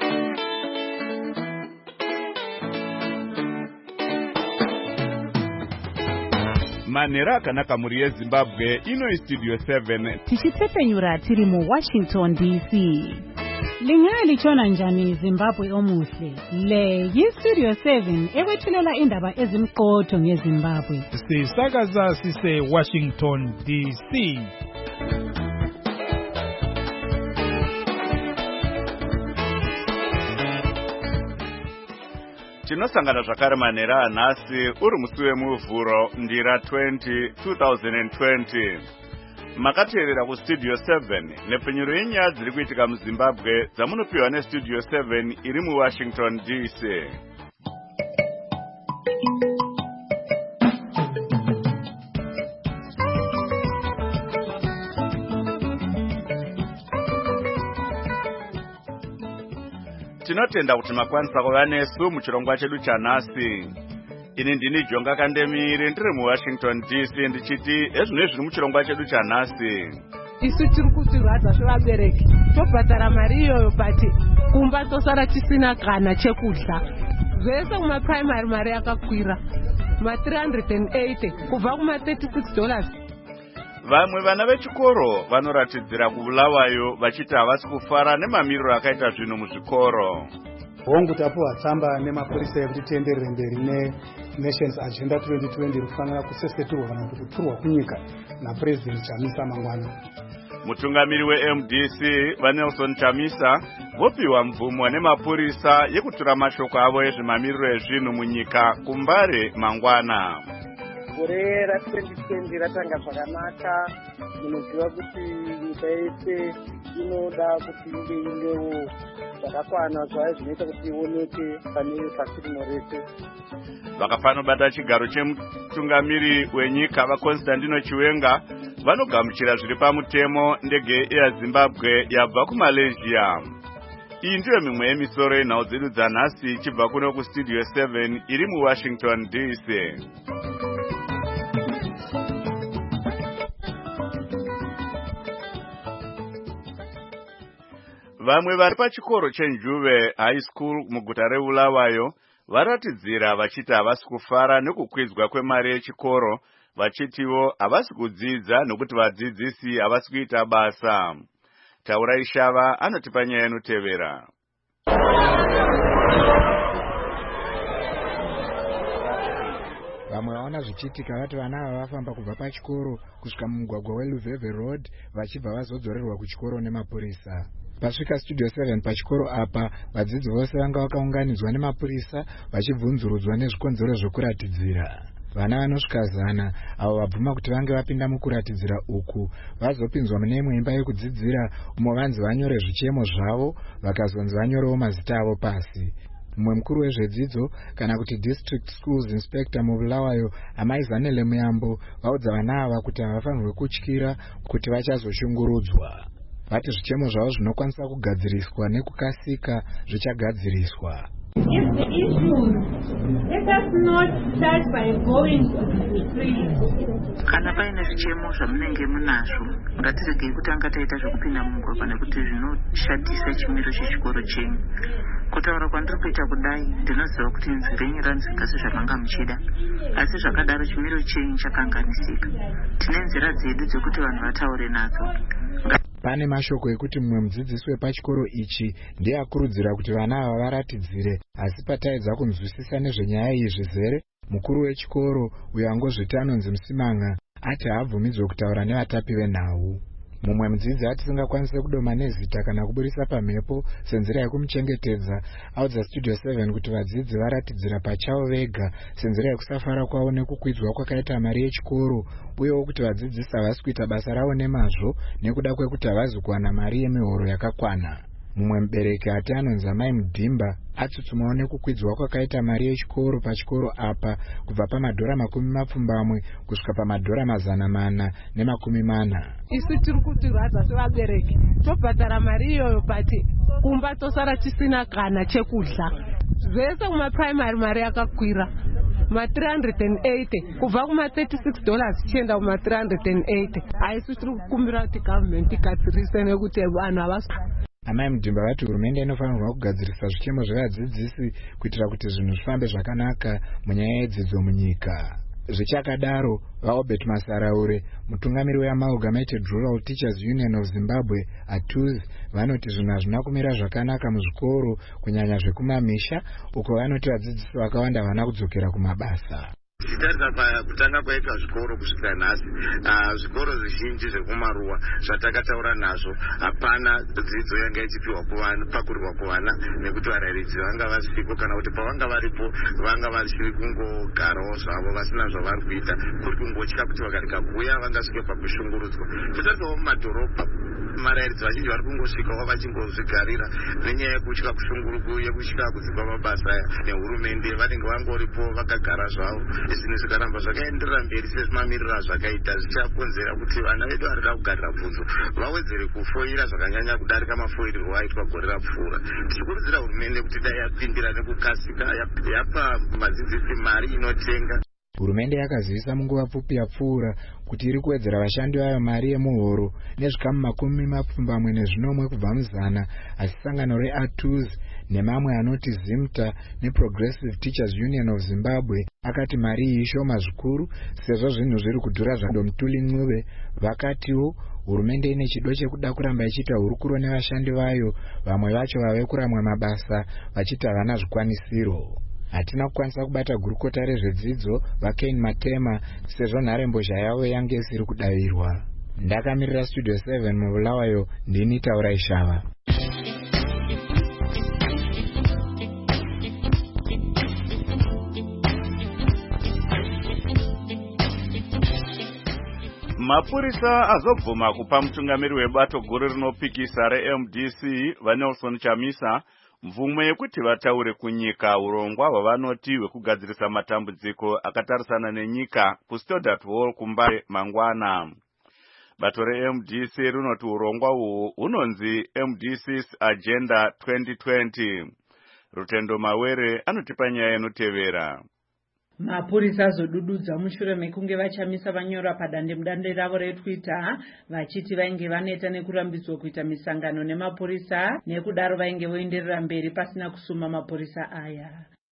Manera akanaka muri yeZimbabwe ino istudio 7 tichitsepenyura tiri mu Washington DC. Lingali chona njani Zimbabwe omuhle. Le yistudio 7 ewethulela indaba ezimqotho ngeZimbabwe. Sisakaza sise Washington DC. Tinosangana zvakare manera anhasi uri musi wemuvhuro ndira 20 2020. Makateerera kustudio 7 nepfenyuro yenyaya dziri kuitika muZimbabwe dzamunopiwa nestudio 7 iri muWashington DC. Tinotenda kuti makwanisa kuva nesu muchirongwa chedu chanhasi. Ini ndini Jonga Kandemiri ndiri muWashington DC ndichiti ezvino zviri muchirongwa chedu chanhasi. Isu tiri kutirwadza sevabereki tobhadhara mari iyoyo pati kumba tosara tisina kana chekudya. Zvese kumapuraimari mari yakakwira ma$380 kubva kuma$36. Vamwe vana vechikoro vanoratidzira kubulawayo vachiti havasi kufara nemamiriro akaita zvinhu muzvikoro. Hongu tapuwa tsamba nemapurisa ekuti tienderere mberi neNations Agenda 2020 rufanira kuseseturwa kana kuti kuturwa kunyika naPresident Chamisa mangwana. Mutungamiri weMDC vaNelson Chamisa vopiwa mvumo nemapurisa yekutura mashoko avo ezvemamiriro ezvinhu munyika kumbare mangwana. Gore ra2020 ratanga zvakanaka. Munoziva kuti nyika yese inoda kuti ingewo zvakakwana zvayo zvinoita kuti ioneke pane pasi rino rese. Vakafanobata chigaro chemutungamiri wenyika vaConstantino Chiwenga vanogamuchira zviri pamutemo ndege yeZimbabwe yabva kuMalaysia. Iyi ndiyo mimwe yemisoro yenhau dzedu dzanhasi ichibva kuno kustudio 7 iri muWashington DC. Vamwe vari pachikoro cheNjuve High School muguta reBulawayo varatidzira vachiti havasi kufara nekukwidzwa kwemari yechikoro, vachitiwo havasi kudzidza nokuti vadzidzisi havasi kuita basa. Taura Ishava anotipa nyaya inotevera. Vamwe vaona zvichiitika vati vana ava vafamba kubva pachikoro kusvika mumugwagwa weLuveve Road vachibva vazodzorerwa kuchikoro nemapurisa. Pasvika studio 7 pachikoro apa, vadzidzi vose vanga vakaunganidzwa nemapurisa vachibvunzurudzwa nezvikonzero zvokuratidzira. Vana vanosvika 100 avo vabvuma kuti vange vapinda mukuratidzira uku vazopinzwa mune imwe imba yekudzidzira umo vanzi vanyore zvichemo zvavo vakazonzi vanyorewo mazita avo pasi. Mumwe mukuru wezvedzidzo kana kuti District Schools Inspector muBulawayo Amaizanele Muyambo vaudza vana ava kuti havafanirwi kutyira kuti vachazoshungurudzwa. Vati zvichemo zvavo zvinokwanisa kugadziriswa nekukasika zvichagadziriswa. If the issues, let us not start by going to the streets. Kana paine zvichemo zvamunenge munazvo, ngatiregei kutanga taita zvokupinda mumugwagwa nekuti zvinoshatisa chimiro chechikoro chenyu. Kutaura kwandiri kuita kudai, ndinoziva kuti nzira yenyu ranzika sezvamanga muchida, asi zvakadaro chimiro chenyu chakanganisika. Tine nzira dzedu dzekuti vanhu vataure nadzo. Pane mashoko ekuti mumwe mudzidzisi wepachikoro ichi ndiye akurudzira kuti vana ava varatidzire, asi pataedza kunzwisisa nezvenyaya iyi zvizere, mukuru wechikoro uyo angozviti anonzi Musimanga ati haabvumidzwe kutaura nevatapi venhau. Mumwe mudzidzi atisingakwanise kudoma nezita kana kuburisa pamhepo senzira yekumuchengetedza audza studio 7 kuti vadzidzi varatidzira pachavo vega senzira yekusafara kwavo nekukwidzwa kwakaita mari yechikoro, uyewo kuti vadzidzisi havasi kuita basa ravo nemazvo nekuda kwekuti havasi kuwana mari yemihoro yakakwana. Mumwe mubereki ati anonzi Mai Mudhimba atsutsumwawo nekukwidzwa kwakaita mari yechikoro pachikoro apa kubva pamadhora20 kusvika pamadhora440. Isu tiri kutirwadza sevabereki tobhadhara mari iyoyo pati kumba tosara tisina kana chekudya. Zvese kumapuraimari mari yakakwira ma$380 kubva kuma$36 chienda kuma$380. Haisi tiri kukumbira kuti government igadzirise nekuti vanhu havasi. Amai Mudhimba vati hurumende inofanirwa kugadzirisa zvichemo zvevadzidzisi kuitira kuti zvinhu zvifambe zvakanaka munyaya yedzidzo munyika. Zvichakadaro, vaObert Masaraure, mutungamiri weAmalgamated Rural Teachers Union of Zimbabwe, ATUZ, vanoti zvinhu hazvina kumira zvakanaka muzvikoro kunyanya zvekumamisha, uko vanoti vadzidzisi vakawanda vana kudzokera kumabasa. Tichitarisa kutanga kwaitwa zvikoro kusvika nhasi, zvikoro zvizhinji zvekumaruwa zvatakataura nazvo hapana dzidzo yanga ichipiwa pakurirwa kuvana, nekuti varairidzi vanga vasviko kana kuti pavanga varipo vanga vachiri kungogarawo zvavo vasina zvavari kuita, kuri kungotya kuti vakareka kuuya vangasvike pakushungurudzwa. Totarisawo mumadhorobha varairidzi vazhinji vari kungosvikawo vachingozvigarira nenyaya yekutya yekutya kudzikwa mabasa nehurumende, vanenge vangoripo vakagara zvavo. Zvinhu zvikaramba zvakaenderera mberi sezvimamirira zvakaita zvichakonzera kuti vana vedu varida kugarira bvunzo vawedzere kufoira zvakanyanya kudarika mafoirirwo aitwa gore rapfuura. Tichikurudzira hurumende kuti dai yapindira nekukasika yapa vadzidzisi mari inotenga. Hurumende yakazivisa munguva pfupi yapfuura kuti iri kuwedzera vashandi vayo mari yemuhoro nezvikamu 20 kubva muzana, asi sangano reATUZ nemamwe anoti ZIMTA neProgressive Teachers Union of Zimbabwe akati mari iyi ishoma zvikuru sezvo zvinhu zviri kudhura zvado. Mutuli Ncube vakatiwo hurumende ine chido chekuda kuramba ichiita hurukuro nevashandi vayo, vamwe vacho vave kuramwa mabasa vachiti havana zvikwanisiro. Hatina kukwanisa kubata gurukota rezvedzidzo vaKane Matema sezvo nharembozha yavo yange isiri kudavirwa. Ndakamirira Studio 7 muBulawayo, ndini Taura Ishava. Mapurisa azobvuma kupa mutungamiri webato guru rinopikisa reMDC vaNelson Chamisa mvumo yekuti vataure kunyika urongwa hwavanoti hwekugadzirisa matambudziko akatarisana nenyika kuStodart Hall kuMbare mangwana. Bato reMDC rinoti urongwa uhu unonzi MDC's Agenda 2020. Rutendo Mawere anotipa nyaya inotevera. Mapurisa azodududza mushure mekunge vachamisa vanyora padandemutande ravo reTwitter vachiti vainge vaneta nekurambidzwa kuita misangano nemapurisa, nekudaro vainge voenderera mberi pasina kusuma mapurisa aya.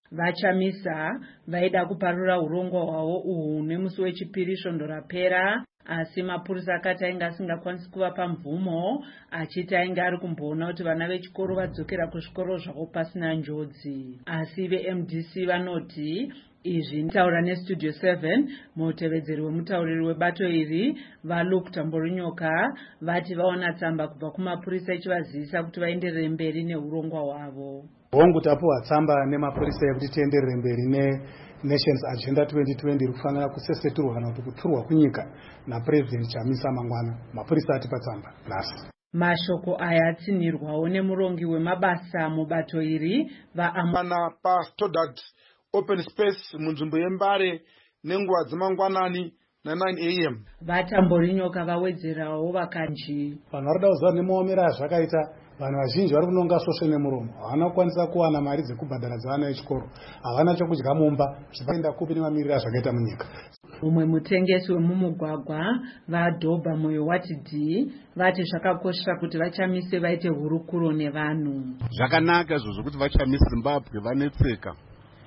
Vachamisa vaida kuparura urongwa hwavo uhu nemusi wechipiri svondo rapera, asi mapurisa akati ainge asingakwanisi kuvapa mvumo, achiti ainge ari kumboona kuti vana vechikoro vadzokera kuzvikoro zvavo pasina njodzi. Asi veMDC vanoti izvi nitaura neStudio 7, mutevedzeri wemutauriri webato iri vaLuke Tamborinyoka vati vaona tsamba kubva kumapurisa ichivazivisa kuti vaenderere mberi neurongwa hwavo. Hongu tapuwa tsamba nemapurisa yekuti tienderere mberi neNations Agenda 2020 kufanira kuseseturwa kana kuti kuturwa kunyika naPresident Chamisa mangwana. Mapurisa atipa tsamba nhasi. Mashoko aya atsinirwawo nemurongi wemabasa mubato iri vaamana paStodart Open Space munzvimbo yeMbare nenguva dzemangwanani na9 am. Vatamborinyoka vawedzerawo vakanji vanhu vari kuda kuziva nemaomero azvakaita. Vanhu vazhinji vari kunonga svosve nemuromo, havana kukwanisa kuwana mari dzekubhadhara dzavana vechikoro, havana chokudya mumba, zvichienda kupi nemamiriro azvakaita munyika. Umwe mutengesi wemumugwagwa vaDhobha Moyo Watidi vati zvakakoshera kuti vachamise vaite hurukuro nevanhu. Zvakanaka izvozvo kuti vachamise Zimbabwe vanetseka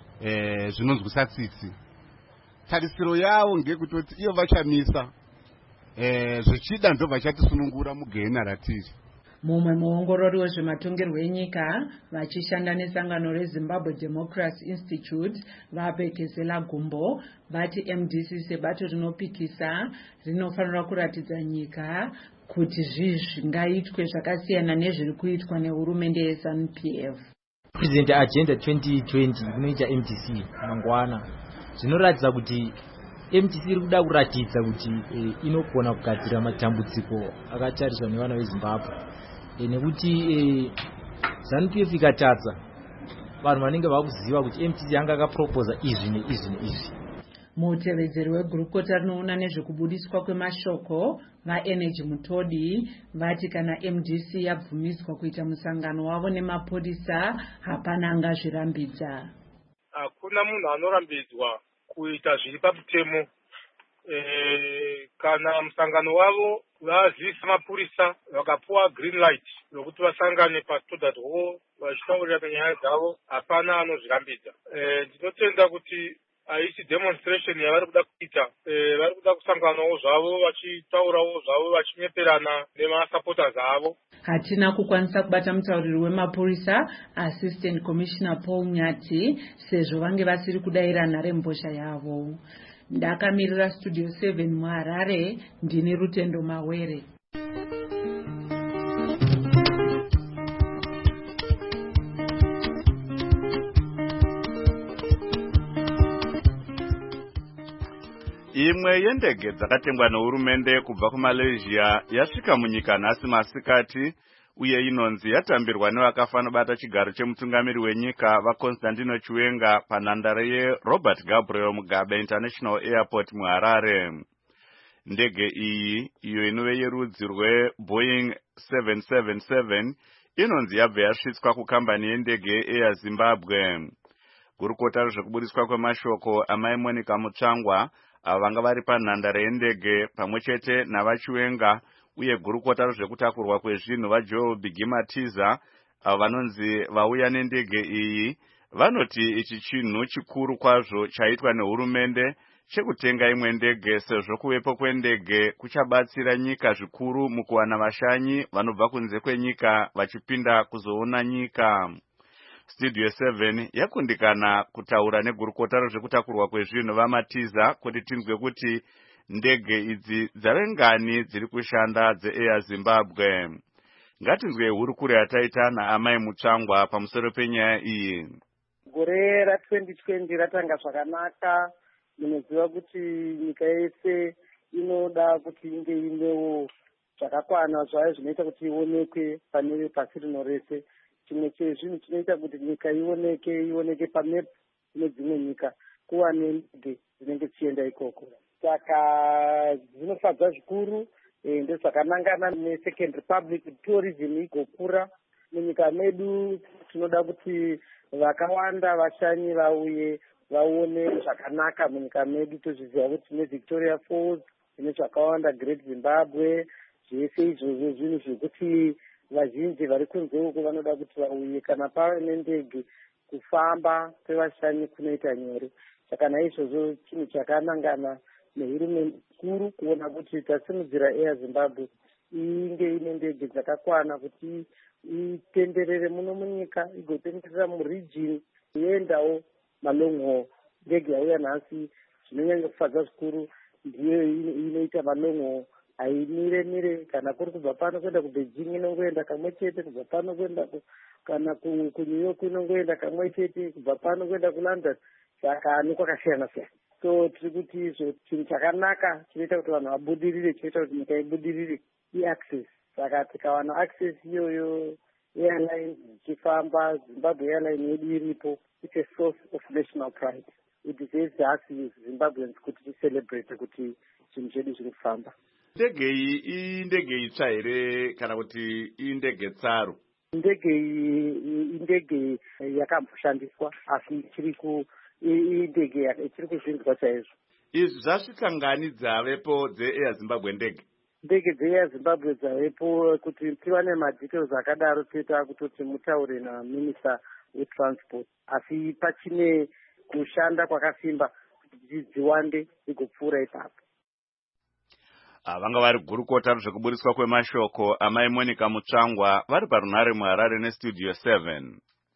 zvinonzwisa tsitsi. Tarisiro yavo ngekutoti iyo vachamisa zvichida ndo vachatisunungura mugehena ratiri. Mumwe muongorori wezvematongerwo enyika vachishanda nesangano reZimbabwe Democracy Institute vaBekezela Gumbo vati MDC sebato rinopikisa rinofanira kuratidza nyika kuti zvingaitwe zvakasiyana nezviri kuitwa nehurumende yeZANU-PF. President Agenda 2020 inoita MDC mangwana zvinoratidza kuti MDC iri kuda kuratidza kuti inogona kugadzira matambudziko akatariswa nevana veZimbabwe, nekuti ZANU-PF ikatadza vanhu vanenge vakuziva kuti MDC yanga akaproposa izvi neizvi neizvi. Mutevedzeri wegurukota rinoona nezvekubudiswa kwemashoko vaEnergy Mutodi vati kana MDC yabvumiswa kuita musangano wavo nemapurisa hapana angazvirambidza. Hakuna munhu anorambidzwa kuita zviri pamutemo. Kana musangano wavo vaziisa mapurisa vakapuwa green light yokuti vasangane pastodart hall vachitaurira nyaya dzavo. Hapana anozvirambidza. Ndinotenda kuti haisi demonstration yavari kuda kuita. Vari kuda kusanganawo zvavo vachitaurawo zvavo vachinyeperana nemasupporters avo. Hatina kukwanisa kubata mutauriri wemapurisa Assistant Commissioner Paul Nyati sezvo vange vasiri kudaira nharembozha yavo. Ndakamirira Studio 7 muHarare, ndini Rutendo Mawere. Imwe yendege dzakatengwa nehurumende kubva kuMalaysia yasvika munyika nhasi masikati, uye inonzi yatambirwa nevakafa nobata chigaro chemutungamiri wenyika vaConstantino Chiwenga panhandare yeRobert Gabriel Mugabe International Airport muHarare. Ndege iyi, iyo inove yerudzi rweBoeing 777, inonzi yabva yasvitswa kukambani yendege yeAir Zimbabwe. Gurukota rezvekubudiswa kwemashoko amai Monica Mutsvangwa ava vanga vari panhandare yendege pamwechete navaChiwenga, uye gurukota rezvekutakurwa kwezvinhu vaJoel Bigimatiza ava vanonzi vauya nendege iyi vanoti ichi chinhu chikuru kwazvo chaitwa nehurumende chekutenga imwe ndege, sezvo kuvepo kwendege kuchabatsira nyika zvikuru mukuwana vashanyi vanobva kunze kwenyika vachipinda kuzoona nyika. Studio 7 yakundikana kutaura negurukota rezvekutakurwa kwezvinhu vaMatiza kuti tinzwe kuti ndege idzi dzave ngani dziri kushanda dzeAir Zimbabwe. Ngatinzwe hurukuro yataita naamai Mutsvangwa pamusoro penyaya iyi. Gore ra2020 ratanga zvakanaka. Munoziva kuti nyika yese inoda kuti inge inewo zvakakwana zvayo zvinoita kuti ionekwe pane pasi rino rese. Chimwe chezvinhu chinoita kuti nyika ioneke pamepu nedzimwe nyika kuva nendege dzinenge dzichienda ikoko. Saka zvinofadza zvikuru, ndezvakanangana neSecond Republic tourism igokura munyika medu. Tinoda kuti vakawanda vashanyi vauye vaone zvakanaka munyika medu. Tozviziva kuti tine Victoria Falls, tine zvakawanda, Great Zimbabwe, zvese izvozvo zvinhu zvekuti vazhinji vari kunze uko vanoda kuti vauye. Kana pave nendege, kufamba kwevashanyi kunoita nyore. Saka naizvozvo chinhu chakanangana nehurumende kuru kuona kuti tasimudzira Air Zimbabwe inge ine ndege dzakakwana kuti itenderere muno munyika, igotenderera muregion, iendawo malong haul. Ndege yauya nhasi zvinonyanya kufadza zvikuru ndiyo inoita malong haul. Haimire kana kuri kubva pano kuenda kuBeijing inongoenda kamwe chete, kubva pano kuenda kana kuNew York inongoenda kamwe chete, kubva pano kuenda kuLondon. Saka nekwakasiyana siyana. So tiri kuti izvo chinhu chakanaka chinoita kuti vanhu vabudirire, chinoita kuti nyika ibudirire iaccess. Saka tikawana access iyoyo, airline dzichifamba, Zimbabwe airline yedu iripo, it's a source of national pride. It is as Zimbabweans kuti ticelebrate kuti chinhu chedu chiri kufamba. Ndege iyi indege itsva here kana kuti indege tsaru? Ndege iyi indege yakamboshandiswa asi indege ichiri kuzvinzwa chaizvo. Izvi zvasvika ngani dzavepo dzeAir Zimbabwe ndege dzeAir Zimbabwe dzavepo? Kuti tive madetails akadaro toita kutoti mutaure naMinista weTransport, asi pachine kushanda kwakasimba kuti dziwande dzigopfuura ipapo. Vanga vari gurukota rezvekubudiswa kwemashoko amai Monica Mutsvangwa vari parunhare muHarare neStudio 7.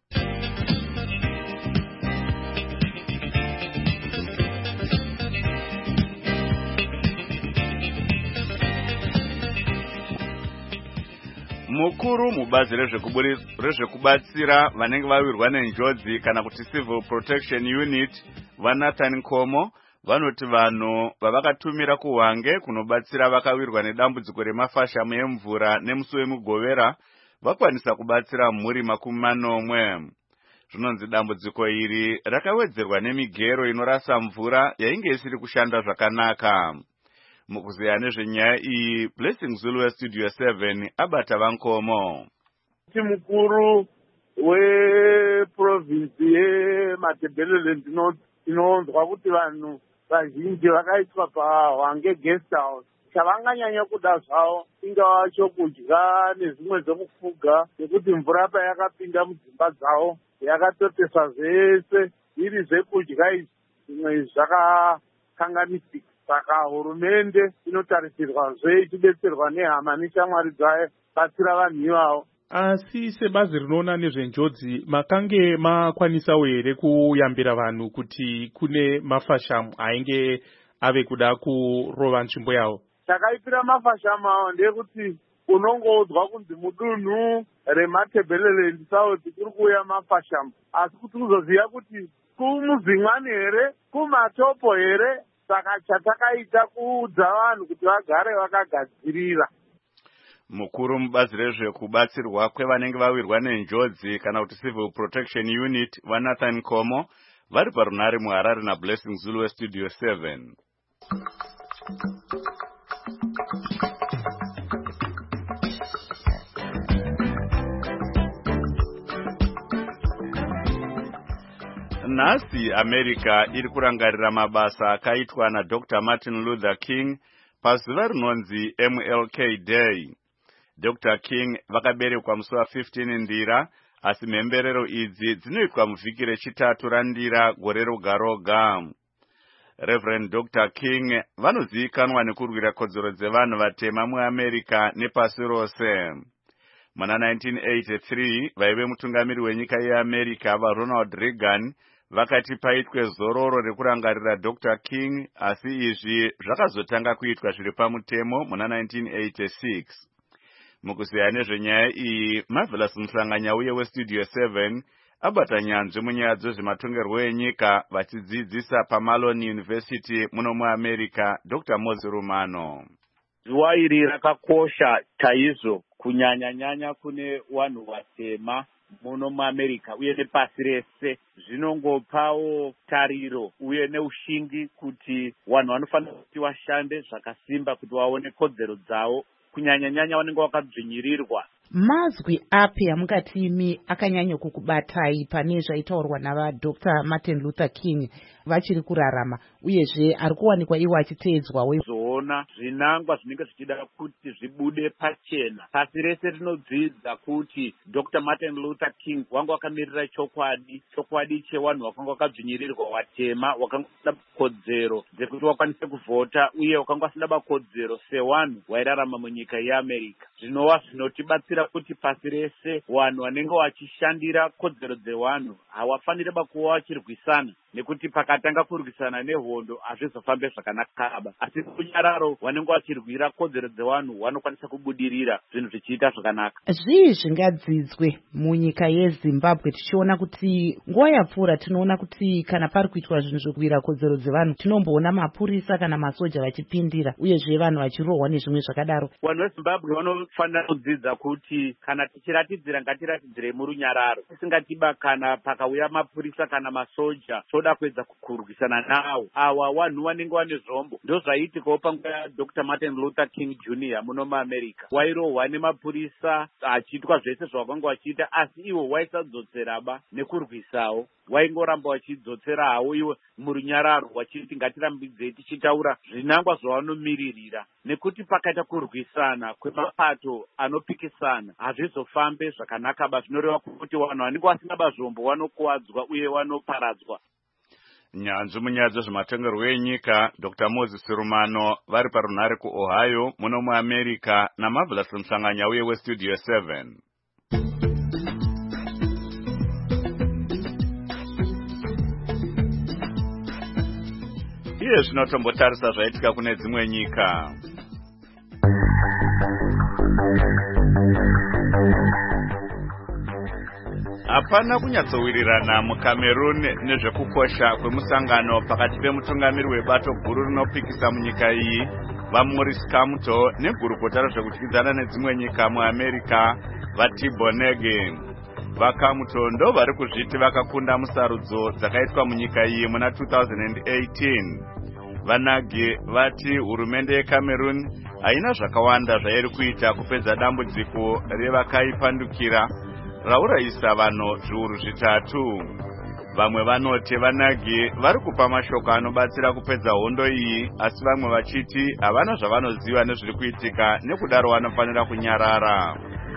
Mukuru mubazi rezvekubatsira vanenge vawirwa nenjodzi kana kuti Civil Protection Unit vaNathan Nkomo vanoti vanhu vavakatumira kuHwange kunobatsira vakawirwa nedambudziko remafashamu emvura nemusi wemugovera vakwanisa kubatsira mhuri 40. Zvinonzi dambudziko iri rakawedzerwa nemigero inorasa mvura yainge isiri kushanda zvakanaka. Mukuziya nezvenyaya iyi, Blessing Zulu weStudio 7 abata vaNkomo. Mukuru weprovinsi yeMatabeleland inonzwa kuti vanhu vazhinji vakaiswa paHwange guest house chavanganyanya kuda zvavo ingava chokudya nezvimwe zvekufuga, nekuti mvura payakapinda mudzimba dzavo yakatotesa zvese iri zvekudya izvi, zvimwe zvakakanganisika. Saka hurumende inotarisirwazve ichidetserwa nehama neshamwari dzayo batsira vanhu ivavo. Asi sebazi rinoona nezvenjodzi makange makwanisawo here kuyambira vanhu kuti kune mafashamu ainge ave kuda kurova nzvimbo yavo? Chakaipira mafashamu avo ndeyekuti unongoudzwa kunzi mudunhu reMatabeleland South kuri kuuya mafashamu, asi kuti uzoziva kuti kumuzingwani here, kumatopo here. Saka chatakaita kuudza vanhu kuti vagare vakagadzirira. Mukuru mubazi rezvekubatsirwa kwevanenge vawirwa nenjodzi kana kuti Civil Protection Unit vaNathan Komo vari parunare muHarare naBlessing Zulu weStudio 7. Nhasi America iri kurangarira mabasa akaitwa naDr. Martin Luther King pazuva rinonzi MLK Day. Dr. King vakaberekwa musi wa15 Ndira, asi mhemberero idzi dzinoitwa muvhiki rechitatu raNdira gore roga roga. Reverend Dr. King vanozivikanwa nekurwira kodzero dzevanhu vatema muAmerica nepasi rose. Muna 1983 vaive mutungamiri wenyika yeAmerica vaRonald Reagan vakati paitwe zororo rekurangarira Dr. King, asi izvi zvakazotanga kuitwa zviri pamutemo muna 1986. Mukuziya nezvenyaya iyi, Marvelous Mhlanganya uye weStudio 7 abata nyanzvi munyaya dzezvematongerwo enyika vachidzidzisa paMalone University muno muAmerica, Dr. Mozi Rumano. Zuva iri rakakosha chaizvo kunyanya kune vanhu vatema muno muAmerica uye nepasi rese. Zvinongopawo tariro uye neushingi kuti vanhu vanofanira kuti vashande zvakasimba kuti vaone kodzero dzavo, kunyanya vanenge vakadzvinyirirwa. Mazwi api amukati imi akanyanya kukubatai pane zvaitaurwa navaDr. Martin Luther King vachiri kurarama, uyezve ari kuwanikwa iwo achiteedzwa? Zoona zvinangwa zvinenge zvichida kuti zvibude pachena. Pasi rese rinodzidza kuti Dr. Martin Luther King wanga wakamirira chokwadi chevanhu vakanga vakadzvinyirirwa vatema, vakanga vasina kodzero dzekuti vakwanise kuvhota, uye vakanga vasina kodzero sevanhu vairarama munyika yeAmerica. Zvinova zvinotibatsira kuti pasi rese vanhu vanenge vachishandira kodzero dzevanhu havafaniri kuva vachirwisana, nekuti pakatanga kurwisana nehondo hazvizofambe zvakanaka, asi kunyararo vanenge vachirwira kodzero dzevanhu vanokwanisa kubudirira zvinhu zvichiita zvakanaka. Zvii zvingadzidzwe munyika yeZimbabwe tichiona kuti nguva yapfuura tinoona kuti kana pari kuitwa zvinhu zvokuwira kodzero dzevanhu tinomboona mapurisa kana masoja vachipindira, uyezve vanhu vachirohwa nezvimwe zvakadaro? Vanhu veZimbabwe vanofanira kudzidza kuti kana tichiratidzira ngatiratidzire murunyararo, tisingatiba kana pakauya mapurisa kana masoja toda kuedza kurwisana nawo. Awa vanhu vanenge vane zvombo. Ndozvaitikawo panguva yaDr. Martin Luther King Jr. muno muAmerica. Wairohwa nemapurisa achiitwa zvese zvavanga vachiita, asi iwo waisadzotsera nekurwisawo. Waingoramba wachidzotsera hawo iwe murunyararo, wachiti ngatirambidzei tichitaura zvinangwa zvavanomiririra, nekuti pakaita kurwisana kwemapato anopikisana hazvizofambe zvakanaka. Zvinoreva kuti vanhu vanenge vasina zvombo vanokuwadzwa uye vanoparadzwa. Nyanzvi munyaya dzezvematongerwo enyika, Dr. Moses Rumano vari parunare kuOhio muno muAmerica naMarvelous Mhlanganya uye weStudio 7. Iye zvinotombotarisa zvaitika kune dzimwe nyika. Hapana kunyatsowirirana muCameroon nezvekukosha kwemusangano pakati pemutungamiri webato guru rinopikisa munyika iyi vaMaurice Kamto negurukota rezvekudyidzana nedzimwe nyika muAmerica vaTibonege. VaKamto ndo vari kuzviti vakakunda musarudzo dzakaitwa munyika iyi muna 2018. Vanagi vati hurumende yeCameroon haina zvakawanda zvairi kuita kupedza dambudziko revakaipandukira raurayisa vanhu zviuru zvitatu. Vamwe vanoti vanagi vari kupa mashoko anobatsira kupedza hondo iyi, asi vamwe vachiti havana zvavanoziva nezviri kuitika, nekudaro vanofanira kunyarara.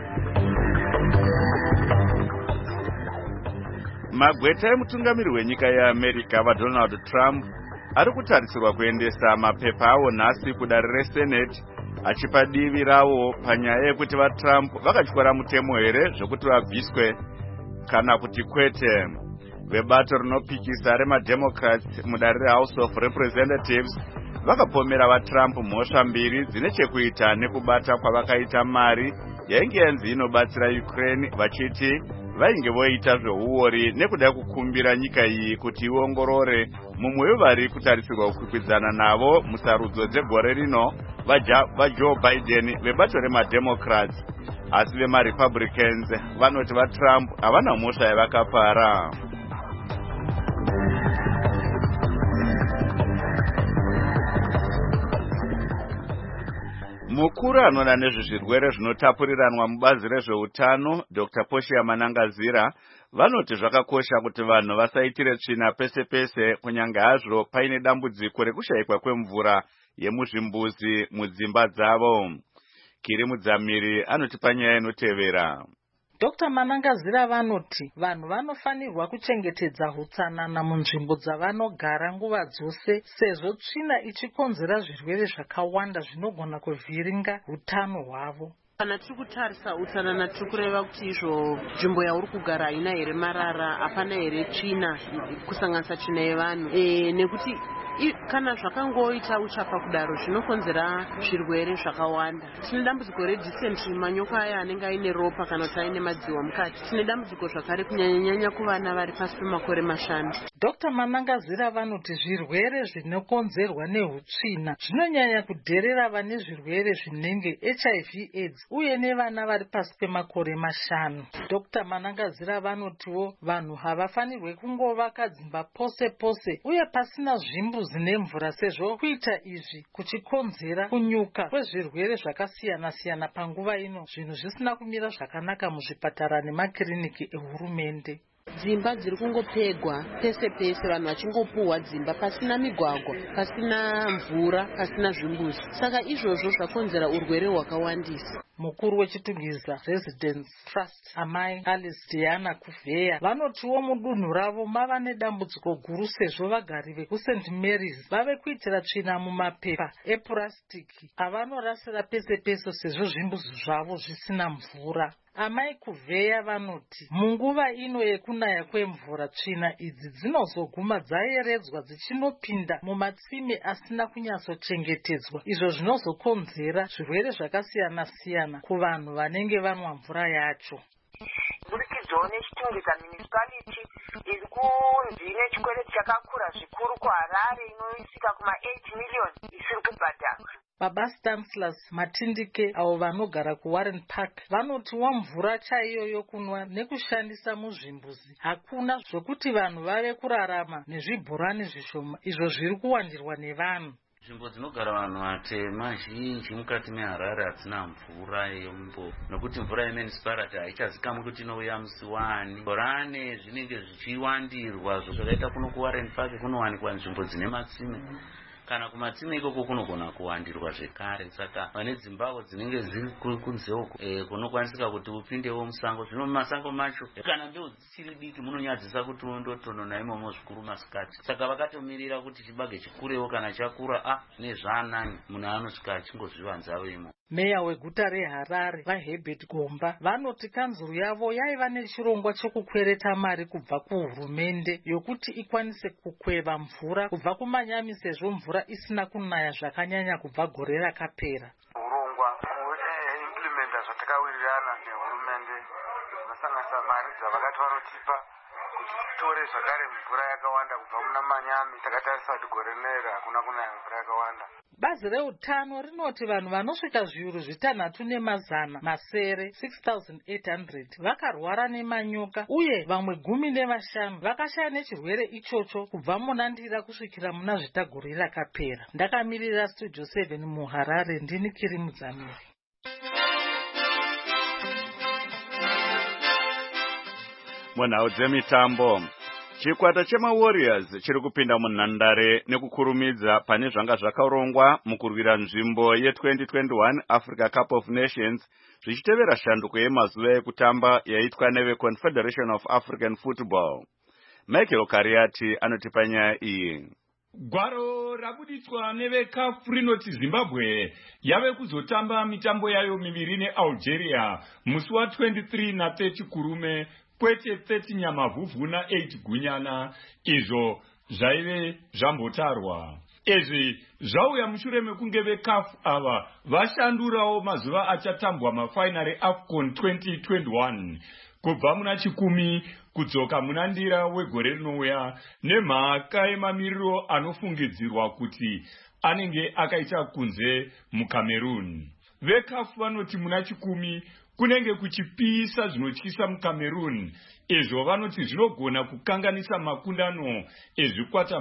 Magweta emutungamiri wenyika yeAmerica vaDonald Trump ari kutarisirwa kuendesa mapepa awo nhasi kudare reSenate, achipa divi rawo panyaya yekuti vaTrump vakatyora mutemo here zvokuti vabviswe kana kuti kwete. Vebato rinopikisa remademocrats mudare reHouse of Representatives vakapomera vaTrump mhosva mbiri dzine chekuita nekubata kwavakaita mari yainge yanzi inobatsira Ukraine, vachiti vainge voita zveuori nekuda kukumbira nyika iyi kuti iongorore mumwe wevari kutarisirwa kukwikwidzana navo musarudzo dzegore rino vaJoe Biden vebato remademocrats. Asi vemaRepublicans vanoti vaTrump havana mhosva yavakapara. Mukuru anoona nezvezvirwere zvinotapuriranwa mubazi rezveutano Dr. Poshiya Manangazira vanoti zvakakosha kuti vanhu vasaitire tsvina pese pese, kunyange hazvo paine dambudziko rekushayikwa kwemvura yemuzvimbuzi mudzimba dzavo. Kiri Mudzamiri anotipa nyaya inotevera. Dr. Manangazira vanoti vanhu vanofanirwa kuchengetedza utsanana munzvimbo dzavanogara nguva dzose, sezvo tsvina ichikonzera zvirwere zvakawanda zvinogona kuvhiringa utano hwavo. Kana tiri kutarisa utsanana tiri kureva kuti izvo nzvimbo yauri kugara haina here marara, hapana here tsvina, kusanganisa tsvina yevanhu, nekuti kana zvakangoita uchapa kudaro zvinokonzera zvirwere zvakawanda. Tine dambudziko redysentery, manyoka aya anenge aine ropa kana kuti aine madziwa mukati. Tine dambudziko zvakare kunyanya kuvana vari pasi pemakore 5. Dr. Manangazira vanoti zvirwere zvinokonzerwa neutsvina zvinonyanya kudherera vane zvirwere zvinenge HIV AIDS uye nevana vari pasi pemakore 5. Dr. Manangazira vanotiwo vanhu havafanirwe kungovaka dzimba pose pose uye pasina zvimbuzi nemvura, sezvo kuita izvi kuchikonzera kunyuka kwezvirwere zvakasiyana siyana panguva ino, zvinhu zvisina kumira zvakanaka muzvipatara nemakiriniki ehurumende. Dzimba dziri kungopegwa pese pese, vanhu vachingopuhwa dzimba pasina migwagwa, pasina mvura, pasina zvimbuzi. Saka izvozvo zvakonzera urwere hwakawandisa. Mukuru wechitungwiza Residence Trust amai Alice Diana Kuvheya vanotiwo mudunhu ravo mava nedambudziko guru, sezvo vagari vekuSt Mary's vave kuitira tsvina mumapepa epurasitiki avanorasira pese pese, sezvo zvimbuzi zvavo zvisina mvura. Amai Kuvheya vanoti munguva ino yekunaya kwemvura tsvina idzi dzinozoguma dzayeredzwa dzichinopinda mumatsime asina kunyatsochengetedzwa, izvo zvinozokonzera zvirwere zvakasiyana siyana kuvanhu vanenge vanwa mvura yacho. Burikidzawo nechitungwiza municipality iri kunzi ine chikwereti chakakura zvikuru kuHarare inoisika kuma8 miliyoni isiri kubhadharwa. Baba Stanislaus Matindike avo vanogara kuWarren Park vanotiwa mvura chaiyo yokunwa nekushandisa muzvimbuzi hakuna, zvokuti vanhu vave kurarama nezvibhorani zvishoma izvo zviri kuwandirwa nevanhu. Nzvimbo dzinogara vanhu vatema zhinji mukati meHarare hadzina mvura yembo, nokuti mvura yemunicipality haichazikamwi kuti inouya musi wani. Bhorane zvinenge zvichiwandirwa zvakaita kuno kuWarren Park kunowanikwa nzvimbo dzine matsime, kana kumatsime ikoko kunogona kuwandirwa zvekare. Saka vane dzimbavo dzinenge ziri kunzewo kunokwanisika kuti upindewo musango. Zvino mumasango macho kana mbeu dzichiri diki munonyadzisa kuti undotonona imomo zvikuru masikati. Saka vakatomirira kuti chibage chikurewo, kana chakura nezvaanani munhu anosvika achingozvivanzawo imo. Meya weguta reHarare vaHerbert Gomba vanoti kanzuru yavo yaiva nechirongwa chekukwereta mari kubva kuhurumende yokuti ikwanise kukweva mvura kubva kumanyami, sezvo mvura isina kunaya zvakanyanya kubva gore rakapera. Urongwa implementa zvatakawirirana nehurumende zvinosanganisa mari dzavakati vanotipa kuti titore zvakare mvura yakawanda kubva muna manyami. Takatarisa kuti gore rineri hakuna kunaya mvura yakawanda. Bazi reutano rinoti vanhu vanosvika zviuru 6,700 6,800 vakarwara nemanyoka uye vamwe 15 vakashaya nechirwere ichocho kubva muna Ndira kusvikira muna Zvitagore rakapera. Ndakamirira Studio 7 muHarare, ndini Kiri Mudzamiri. Munhau dzemitambo, Chikwata chemaWarriors chiri kupinda munhandare nekukurumidza pane zvanga zvakarongwa mukurwira nzvimbo ye2021 Africa Cup of Nations zvichitevera shanduko yemazuva ekutamba yaitwa neveConfederation of African Football. Michael Kariati anotipa nyaya iyi. Gwaro rabuditswa neveCAF rinoti Zimbabwe yave kuzotamba mitambo yayo miviri neAlgeria musi wa23 na30 kurume kwete 30 nyamavhuvhu na8 gunyana, izvo zvaive zvambotarwa. Izvi zvauya mushure mekunge veCAF ava vashandurawo mazuva achatambwa mafainari AFCON 2021 kubva muna chikumi kudzoka muna ndira wegore rinouya nemhaka yemamiriro anofungidzirwa kuti anenge akaita kunze muCameroon. VeCAF vanoti muna chikumi kunenge kuchipisa zvinotyisa muCameroon, izvo vanoti zvinogona kukanganisa makundano ezvikwata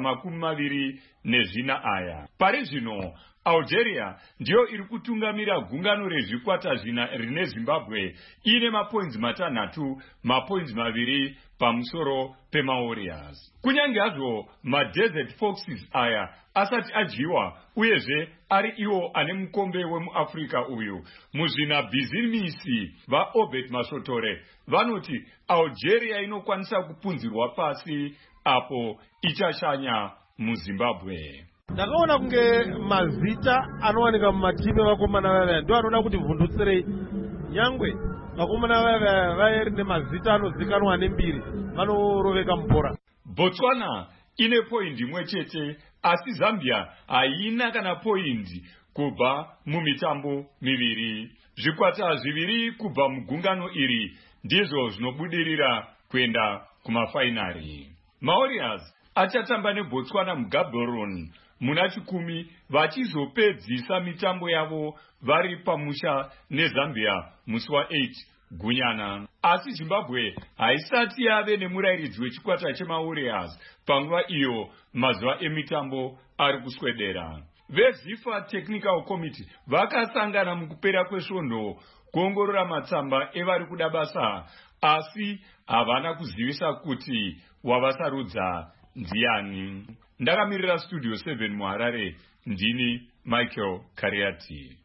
24 aya. Pari zvino Algeria ndiyo iri kutungamira gungano rezvikwata zvina rine Zimbabwe ine mapoints 6, mapoints 2 pamusoro pemaWarriors. Kunyange hazvo maDesert Foxes aya asati adyiwa uyezve ari iwo ane mukombe wemuAfrica uyu, muzvinabhizimisi vaObert Masotore vanoti Algeria inokwanisa kupunzirwa pasi apo ichashanya muZimbabwe. Ndakaona kunge mazita anowanika mumatimu evakomana vaya ndo anoda kuti mvundutsirei. Nyangwe vakomana vaya vaeri nemazita anozikanwa nembiri vanoroveka mubhora. Botswana ine point imwe chete, asi Zambia haina kana point kubva mumitambo miviri. Zvikwata zviviri kubva mugungano iri ndizvo zvinobudirira kuenda kumafainari. Mawarriors achatamba neBotswana muGaborone muna chikumi vachizopedzisa mitambo yavo vari pamusha neZambia musi wa8 gunyana. Asi Zimbabwe haisati yave nemurairidzi wechikwata chemaWarriors panguva iyo mazuva emitambo ari kuswedera. VeZIFA Technical Committee vakasangana mukupera kwesvondo kuongorora matsamba evari kuda basa, asi havana kuzivisa kuti wavasarudza ndiani. Ndakamirira Studio 7 muHarare, ndini Michael Kariati.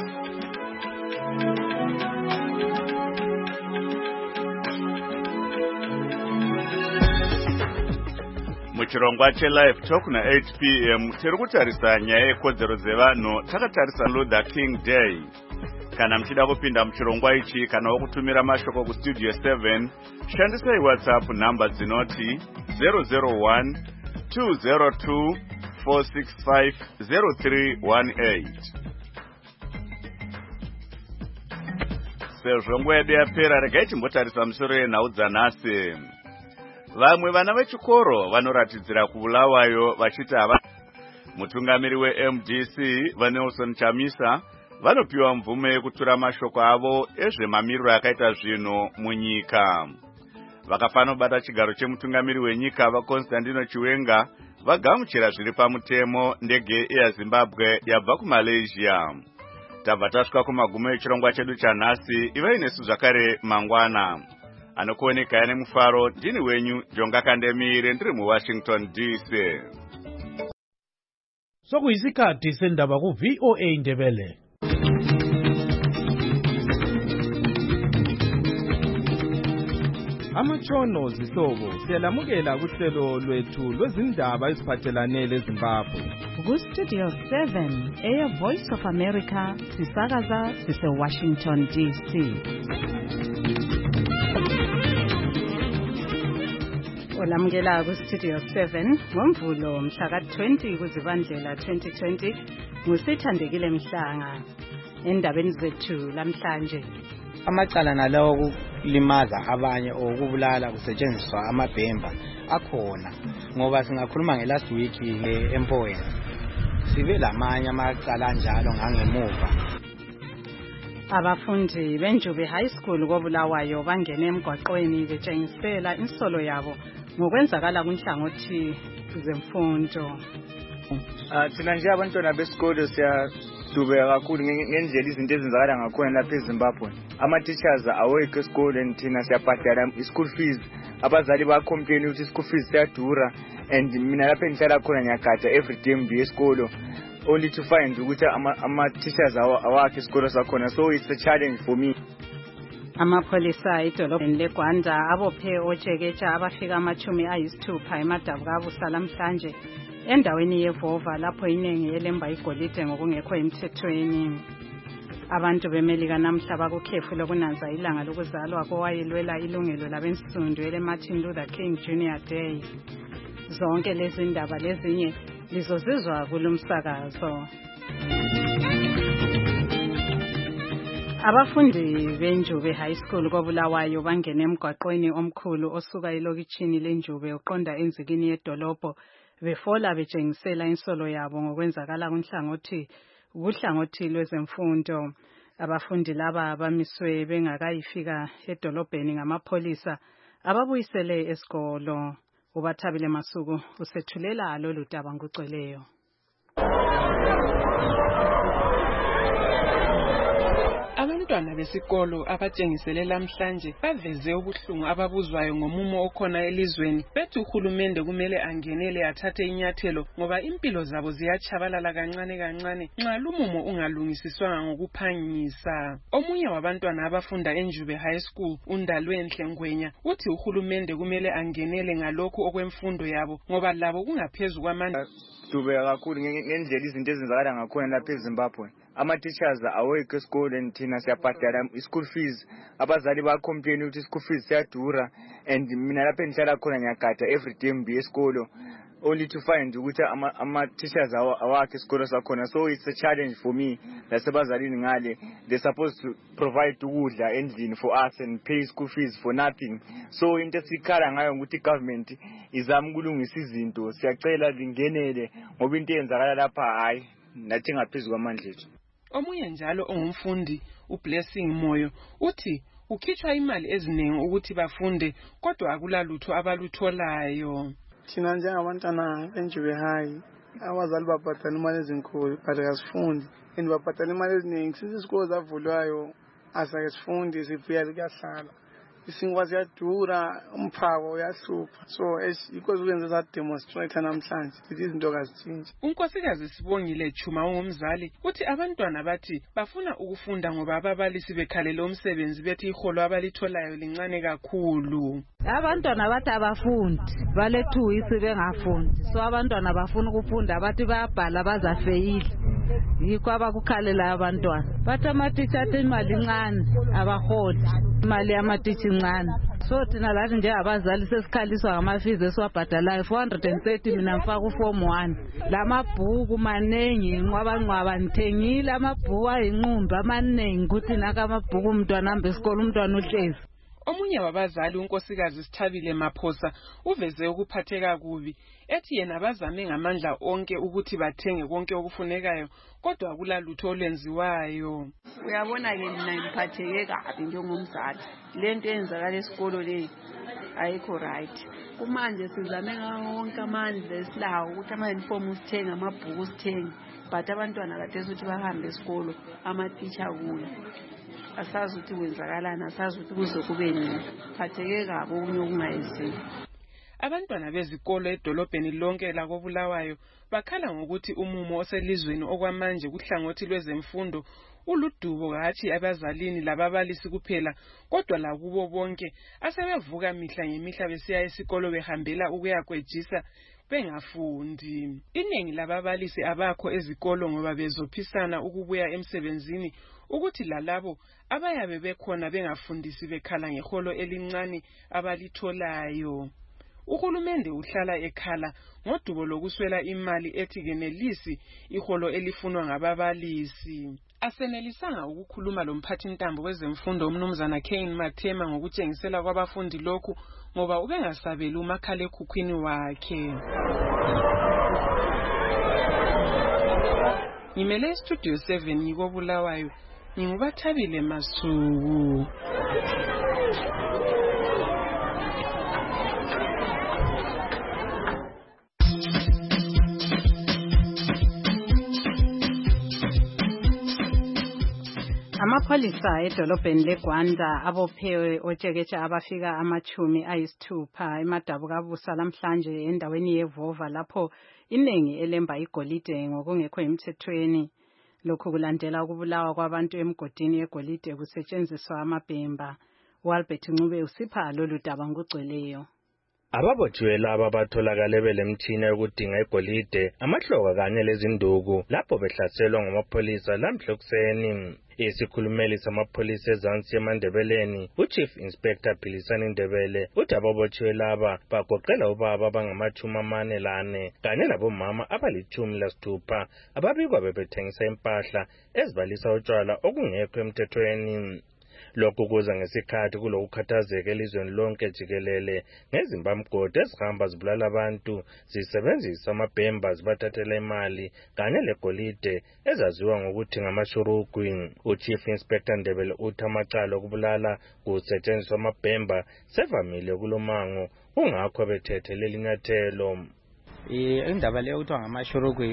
Muchirongwa cheLive Talk na 8 p.m. tiri kutarisa nyaya yekodzero dzevanhu takatarisa Luther King Day. Kana mchida kupinda muchirongwa ichi kana wokutumira mashoko ku Studio 7, shandisai WhatsApp namba dzinoti 001 202 465 0318. Sezvo nguva yedu yapera, regai timbotarisa musoro yenhau dzanhasi. Vamwe vana vechikoro vanoratidzira kubulawayo vachiti hava. Mutungamiri weMDC vaNelson Chamisa vanopiwa mvume yekutura mashoko avo ezvemamiriro akaita zvinhu munyika. Vakafanobata chigaro chemutungamiri wenyika vaConstantino Chiwenga vagamuchira zviri pamutemo ndege yeZimbabwe yabva kuMalaysia. Tabva tasvika kumagumo echirongwa chedu chanhasi. Ivai nesu zvakare mangwana. Anokuoneka ane mufaro, ndini wenyu Jonga Kandemire, ndiri muWashington DC. Sokuyisikhathi sendaba ku VOA Ndebele. Amatshono zihlobo siyalamukela kuhlelo lwethu lwezindaba eziphathelane leZimbabwe. Ku-Studio 7 Air Voice of America sisakaza sise-Washington DC. Olamukela ku-Studio 7 ngoMvulo mhla ka-20 kuZibandlela 2020 ngusithandekile Mhlanga. Endabeni zethu lamhlanje, amacala nalawo okulimaza abanye okubulala kusetshenziswa amabhemba akhona, ngoba singakhuluma ngelast week eMpoweni sibe lamanye amacala njalo ngangemuva. Abafundi benjube high school koBulawayo bangene emgwaqweni betshengisela insolo yabo ngokwenzakala kunhlangothi zemfundo. Thina nje abantwana besikole Dube kakhulu ngendlela izinto ezenzakala ngakhona lapha eZimbabwe. Ama-teachers awekho esikoleni thina siyabhadala i-school fees. Abazali bayacomplain ukuthi i-school fees siyadura and mina lapha engihlala khona ngiyagada everyday ngibuye esikolo. Only to find ukuthi ama-teachers awakho esikolo sakhona, so it's a challenge for me. Amapholisa edolobheni leGwanda abophe otsheketsha abafika 60 eMadabukabusa lamhlanje endaweni yeVova lapho iningi elemba igolide ngokungekho emthethweni. Abantu bemelika namhla bakukhefu lokunanza ilanga lokuzalwa kowayelwela ilungelo labensundu eleMartin Luther King Jr. Day. Zonke lezi ndaba lezinye lizozizwa kulumsakazo. Abafundi beNjube High School koBulawayo bangena emgwaqweni omkhulu osuka elokitshini leNjube uqonda enzikini yedolobho befola betshengisela insolo yabo ngokwenzakala kuhlangothi lwezemfundo. Abafundi laba bamiswe bengakayifika edolobheni ngamapholisa ababuyisele esikolo. Ubathabile Masuku usethulela lolu daba ngugcweleyo. Abantwana besikolo abatshengisele lamhlanje baveze ubuhlungu ababuzwayo ngomumo okhona elizweni. Bethi uhulumende kumele angenele athathe inyathelo ngoba impilo zabo ziyatshabalala kancane kancane nxa lumumo ungalungisiswanga ngokuphangisa. Omunye wabantwana abafunda eNjube High School, uNdalwenhle Ngwenya, uthi uhulumende kumele angenele ngalokhu okwemfundo yabo ngoba labo kungaphezulu kwamandla. Dube kakhulu ngendlela izinto ezenzakala ngakhona lapha eZimbabwe. Ama-teachers awekho esikoleni thina siyabhadala i-school fees. Abazali bayacomplain ukuthi i-school fees siyadura and mina lapha engihlala khona ngiyagada everyday ngibuye esikolo. Only to find ukuthi ama-teachers awakho esikolo sakhona, so it's a challenge for me. Lasebazalini ngale they're supposed to provide ukudla endlini for us and pay school fees for nothing. So into esikhala ngayo ukuthi government izama ukulungisa izinto. Siyacela lingenele ngoba into eyenzakala lapha hayi nathi ngaphezulu kwamandla ethu. Omunye njalo ongumfundi uBlessing Moyo uthi ukhitshwa imali eziningi ukuthi bafunde kodwa akulalutho abalutholayo. Thina njengabantwana beNjube High abazali babhadala imali ezinkulu but asifundi and babhadala imali eziningi. Since isikolo zavulwayo asake sifundi sibuya kuyahlala. Isinkwa siyadura, umphako uyahlupha. So because ukwenza that demonstrate namhlanje izinto kazitshintshe. Unkosikazi Sibongile Chuma ungumzali uthi abantwana bathi bafuna ukufunda ngoba ababalisi bekhalela umsebenzi bethi iholo abalitholayo lincane kakhulu. Abantwana bathi abafundi balethuwisi bengafundi. So abantwana bafuna ukufunda bathi bayabhala bazafeyile. Yikho abakukhalela abantwana. Bathi amatitsha athi imali incane abaholi. Imali yamatitsha incane. So thina lathi nje abazali sesikhaliswa ngamafizi esiwabhadalayo 430 mina ngifaka uform 1. Lamabhuku manengi inqwaba ngithengile amabhuku ayinqumbi amanengi ukuthi naka amabhuku umntwana hambe esikolo umntwana uhlezi. Omunye wabazali unkosikazi Sithabile Maphosa uveze ukuphatheka kubi ethi yena bazame ngamandla onke ukuthi bathenge konke okufunekayo kodwa akulalutho olwenziwayo. Uyabona ke mina ngiphatheke kabi njengomzali. Lento eyenzakala esikolo le ayikho right. Kumanje sizame ngawonke amandla esilawo ukuthi ama-uniform sithenge amabhuku sithenge but abantwana kade ukuthi bahambe esikolo ama-teacher kuyo. Asazi ukuthi wenzakalana asazi ukuthi kuze kube nini. Phatheke kabi okunye okungayenziwa. Abantwana bezikolo edolobheni lonke lakoBulawayo bakhala ngokuthi umumo oselizweni okwamanje kuhlangothi lwezemfundo uludubo hatshi abazalini lababalisi kuphela kodwa lakubo bonke asebevuka mihla ngemihla besiya esikolo behambela ukuyakwejisa bengafundi. Iningi lababalisi abakho ezikolo ngoba bezophisana ukubuya emsebenzini ukuthi lalabo abayabe bekhona bengafundisi bekhala ngeholo elincane abalitholayo. Uhulumende uhlala ekhala ngodubo lokuswela imali ethi kenelisi iholo elifunwa ngababalisi. Asenelisanga ukukhuluma lomphathi ntambo wezemfundo umnumzana Kane Mathema ngokutshengisela kwabafundi lokhu ngoba ubengasabeli umakhalekhukhwini wakhe. Ngimele Studio 7 ngikoBulawayo ngingubathabile Masuku. Amapholisa edolobheni leGwanda abophewe otsheketsha abafika 60 eMadabukabusa lamhlanje endaweni yeVova lapho iningi elemba igolide ngokungekho emthethweni. Lokhu kulandela ukubulawa kwabantu emgodini yegolide kusetshenziswa amabhemba. Walbert Ncube usipha lolu daba ngogcweleyo. Ababotshwe laba batholakale belemtshina yokudinga igolide, amahloka kanye lezinduku lapho behlaselwa ngamapholisa lamhlokuseni. Isikhulumeli samapholisa eZansi eMandebeleni, uChief Inspector Philisani Ndebele, uthi ababotshwe laba bagoqela ubaba abangama-44 kanye labomama abali-16 ababikwa bebethengisa impahla ezibalisa utshwala okungekho emthethweni. Lokhu kuza ngesikhathi kulokukhathazeka elizweni lonke jikelele ngezimbamgodi ezihamba zibulala abantu zisebenzisa amabhemba zibathathela imali kanye legolide ezaziwa ngokuthi ngamashurugwi. uChief Inspector Ndebele uthi amacala okubulala kusetshenziswa amabhemba sevamile kulomango kungakho bethethe leli nyathelo. Indaba leyo kuthiwa ngamashurugwe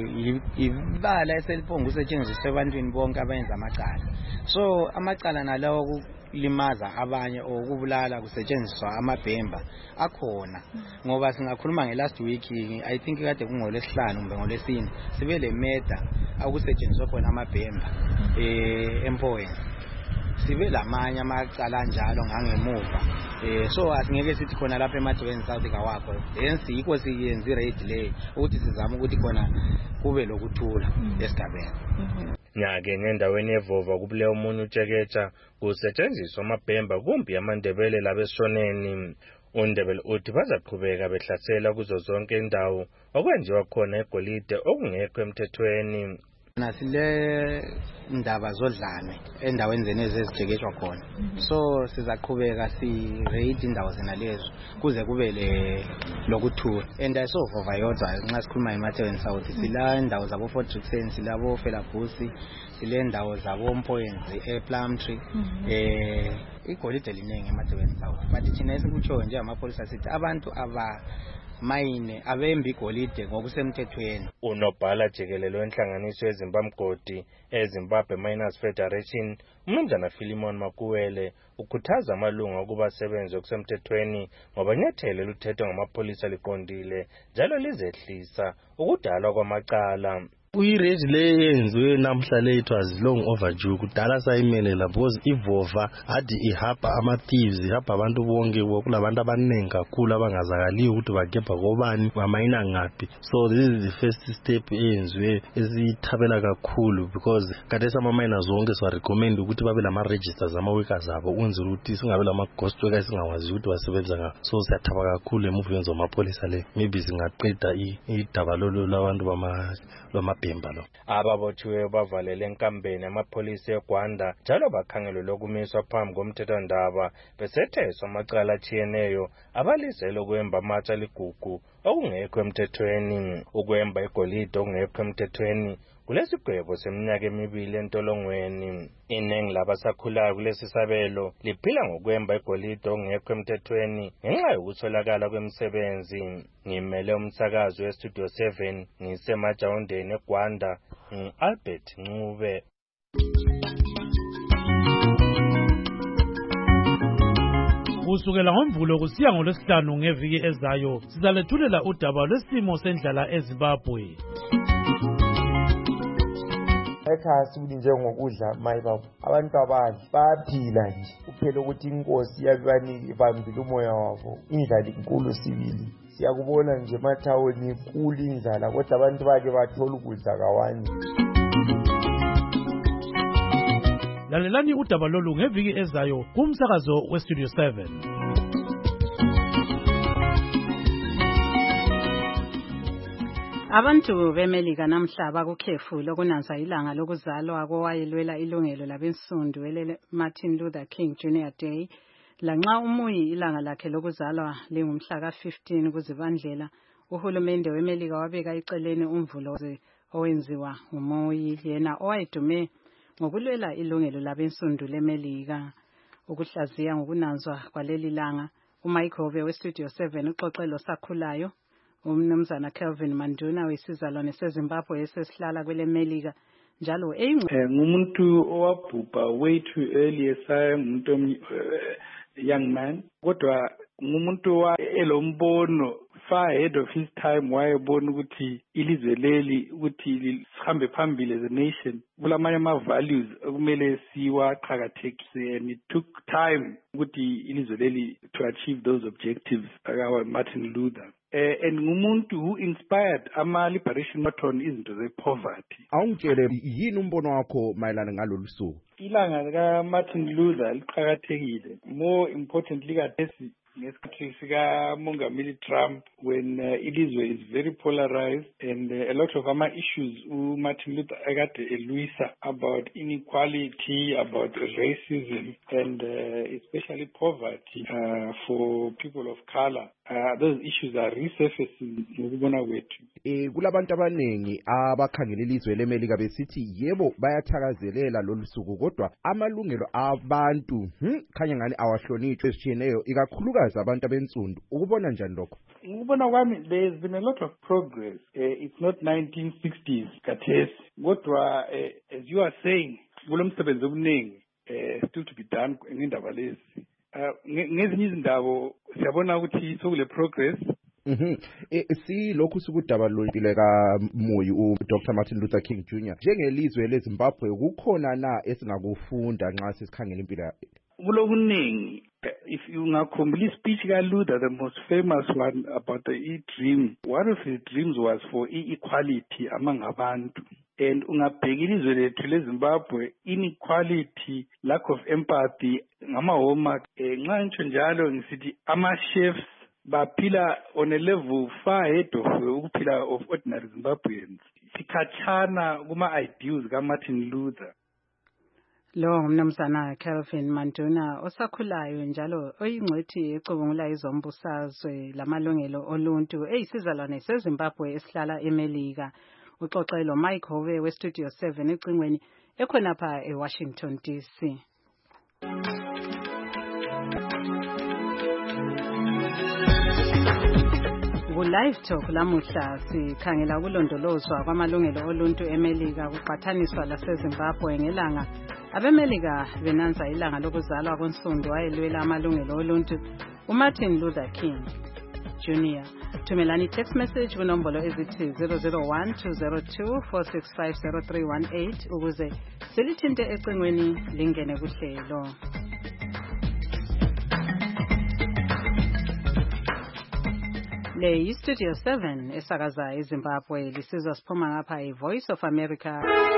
ibala eseliphonga ukusetshenziswa ebantwini bonke abenza amacala. So amacala nalawo ukulimaza abanye okubulala kusetshenziswa amabhemba akhona. Ngoba singakhuluma ngelast week I think kade kungolesihlanu kumbe ngolesine sibe le meda akusetshenziswa khona amabhemba eMpoweni. Sibe lamanye amacala njalo ngangemuva. So asingeke sithi khona lapha eMadweni South kawakho. Hence yikho siyenza irate le ukuthi sizama ukuthi khona kube lokuthula esigabeni. Nyake ngendaweni yeVova kubule umunye utsheketsha kusetshenziswa amabhemba kumbi amandebele labesoneni. uNdebele uthi bazaqhubeka behlasela kuzo zonke indawo okwenziwa khona egolide okungekho emthethweni. Nasile indaba zodlame endaweni zenezi ezijekeshwa khona. So sizaqhubeka raid indawo zenalezo kuze kube lokuthula. And ayisovova yodwa nxa sikhuluma eMadweni South sila indawo zabo Fort Rixen, silabo Felabusi, sile indawo zabo Mpoyenzi ePlumtree. Igolide liningi eMadweni South. But thina esikutsho nje amapholisa sithi abantu mayine abembi igolide ngokusemthethweni. Unobhala jikelele wenhlanganiso yezimbamgodi eZimbabwe Miners Federation, uMnumzana Philemon Makuwele, ukhuthaza amalunga ukuba sebenze okusemthethweni ngoba nyathelo luthethwe ngamapholisa liqondile njalo lizehlisa ukudalwa kwamacala. Uyirage le yenziwe namhla le it was long overdue kudala sayimelela because iVova adi ihaba ama-thieves ihaba abantu bonke kulabantu abaningi kakhulu abangazakaliyo ukuthi bagebha kobani bamayina ngaphi. So this is the first step eyenziwe esiyithabela kakhulu because khathesi ama-miners wonke siwarecommend ukuthi babe lama-registers ama-workers abo ukwenzela ukuthi singabe lama-ghost workers singawazi ukuthi basebenza ngaphi. So siyathaba kakhulu emuva yenziwa amapholisa le maybe singaqeda idaba lolu labantu bamabhemba lo. Ababothiweyo bavalele enkambeni amapholisa eGwanda njalo bakhangelwe lokumiswa phambi komthethwandaba besetheswa amacala atshiyeneyo abalizela ukwemba amatsha ligugu okungekho emthethweni. Ukwemba igolide okungekho emthethweni kulesigwebo seminyaka 2 entolongweni. Iningi labasakhulayo kulesi sabelo liphila ngokwemba igolide okungekho emthethweni ngenxa yokutholakala kwemisebenzi. Ngimele umsakazi weStudio 7 ngisemajawundeni eGwanda, Albert Ncube. Kusukela ngoMvulo kusiya ngoLwesihlanu ngeviki ezayo sizalethulela udaba lwesimo sendlala eZimbabwe. Ekhaya sikuthi njengokudla mayibaba abantu abadli bayaphila nje kuphela ukuthi inkosi yabanike ibambile umoya wabo. Indlala inkulu sibili siyakubona nje emathawuni inkulu indlala kodwa abantu bake bathola ukudla kawani. Lalelani udaba lolu ngeviki ezayo kumsakazo weStudio 7. Abantu beMelika namhla bakukhefu lokunanza ilanga lokuzalwa kowayelwela ilungelo labensundu Martin Luther King Jr. Day. Lanxa umuyi ilanga lakhe lokuzalwa lingumhla ka-15 kuZibandlela, uhulumende weMelika wabeka eceleni umvulo owenziwa nguMoyi, yena owayedume ngokulwela ilungelo labensundu leMelika. Ukuhlaziya ngokunanzwa kwaleli langa, uMichael weStudio 7 uxoxelo sakhulayo uMnumzana Kelvin Manduna wesizalwane seZimbabwe esesihlala kweleMelika njalo ngumuntu owabhubha way too early ngumuntu young man kodwa ngumuntu elombono far ahead of his time wayebona ukuthi ilizwe leli ukuthi sihambe phambili as a nation kulamanye ama-values okumele siwaqhakathekise, and it took time ukuthi ilizwe leli to achieve those objectives akawa Martin Luther. And ngumuntu who inspired ama-liberation marathon izinto ze-poverty. Awungitshele yini umbono wakho mayelana ngalolu suku? Ilanga lika-Martin Luther liqhakathekile, more importantly kathesi ngesikhathi sikaMongameli Trump, when ilizwe is very polarized and a lot of ama-issues Martin Luther akade elwisa about inequality, about racism, and especially poverty for people of color. Those issues are resurfacing ngokubona kwethu. Kulabantu abaningi abakhangela ilizwe leMelika besithi yebo bayathakazelela lolu suku kodwa amalungelo abantu khanya ngani awahlonitshwe esitshiyeneyo ikakhulukazi abantu abensundu. Ukubona njani lokho? Ngikubona kwami there's been a lot of progress. It's not 1960s kathesi kodwa as you are saying kulomsebenzi omningi still to be done ngendaba lezi. Ngezinye izindaba siyabona ukuthi sokule progress. Silokhu sukudaba lwempilo kaMoyi Dr. Martin Luther King Jr. Njengelizwe leZimbabwe kukhona na esingakufunda nxa sesikhangela impilo? Kulokuningi. If you ngakhumbula speech kaLuther, the most famous one about the dream, one of his dreams was for equality among abantu. And ungabheka ilizwe lethu leZimbabwe, inequality, lack of empathy, ngama-homework. Nxa ngitsho njalo ngisithi ama-chefs baphila on a level far ahead of ukuphila of ordinary Zimbabweans. Sikhatshana kuma-ideals kaMartin Luther. Lo ngumnumzana Kelvin Manduna osakhulayo njalo oyingcwethi ecubungula izombusazwe lamalungelo oluntu eyisizalwane seZimbabwe esihlala eMelika. Uxoxelo Mike Hove weStudio 7 ecingweni ekhonapha eWashington DC. Ku-Live Talk lamuhla sikhangela ukulondolozwa kwamalungelo oluntu eMelika kuqhathaniswa laseZimbabwe ngelanga abeMelika benanza ilanga lokuzalwa konsundu wayelwela amalungelo oluntu uMartin Luther King Jr. Thumelani text message kunombolo ezithi 001-202-465-0318 ukuze silithinte ecingweni lingene kuhlelo. Le yiStudio 7 esakaza eZimbabwe lisizwa siphuma ngapha iVoice of America.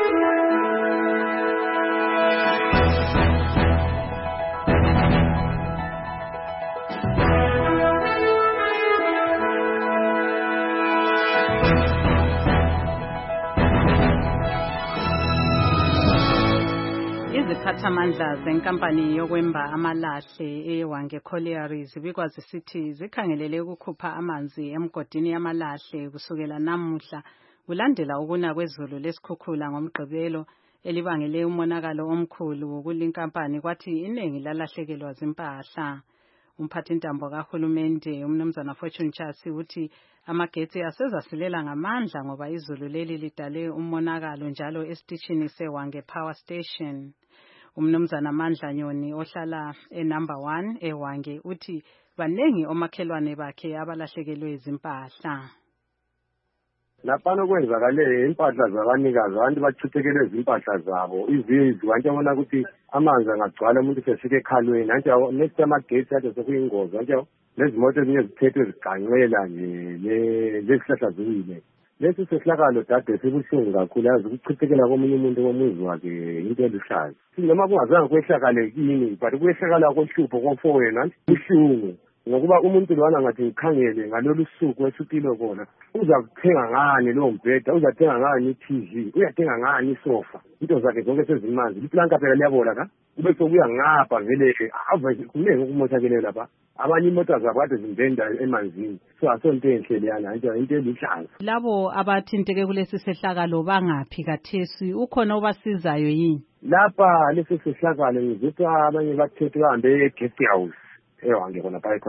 Iziphathamandla zenkampani yokwemba amalahle eWange Collieries bikwazi sithi zikhangelele ukukhupha amanzi emgodini yamalahle kusukela namuhla kulandela ukuna kwezulu lesikhukhula ngomgqibelo elibangele umonakalo omkhulu wokulinkampani kwathi iningi lalahlekelwa zimpahla. Umphathintambo kahulumende umnumzana Fortune Chasi uthi amagetsi asezasilela ngamandla ngoba izulu leli lidale umonakalo njalo esitishini seWange Power Station. Umnumzana Mandla Nyoni ohlala enumber 1 eWange uthi banengi omakhelwane bakhe abalahlekelwe izimpahla. Lapha kwenzakale impahla zabanikazi abantu bachithekele izimpahla zabo izindlu kanti abona ukuthi amanzi angagcwala umuntu sefike ekhalweni kanti next amagetsi ade sekuyingozi kanti lezimoto ezinye zithethwe ziganqela nje lezihlahla ziwile. Lesi sehlakalo dade sibuhlungu kakhulu yazi ukuchithekela komunye umuntu womuzi wakhe into eluhlaza. Noma kungazange kwehlakale kini but kwehlakala kohlupho kofowena buhlungu ngokuba umuntu lwana ngathi ngikhangele ngalolu suku esutile kona uza kuthenga ngani lo mbheda uzathenga ngani iTV uyathenga ngani isofa into zakhe zonke sezimanzi iplanka phela liyabola ka kube sokuya ngapha vele ave kunenge ukumothakele lapha abanye imoto zabo kade zindenda emanzini so asonto enhle leyana into eluhlaza. Labo abathinteke kulesi sehlakalo bangaphi kathesi ukhona obasizayo yini? Lapha lesi sehlakalo ngizithi abanye bathethe bahambe eguest house eWange khona phakathi correct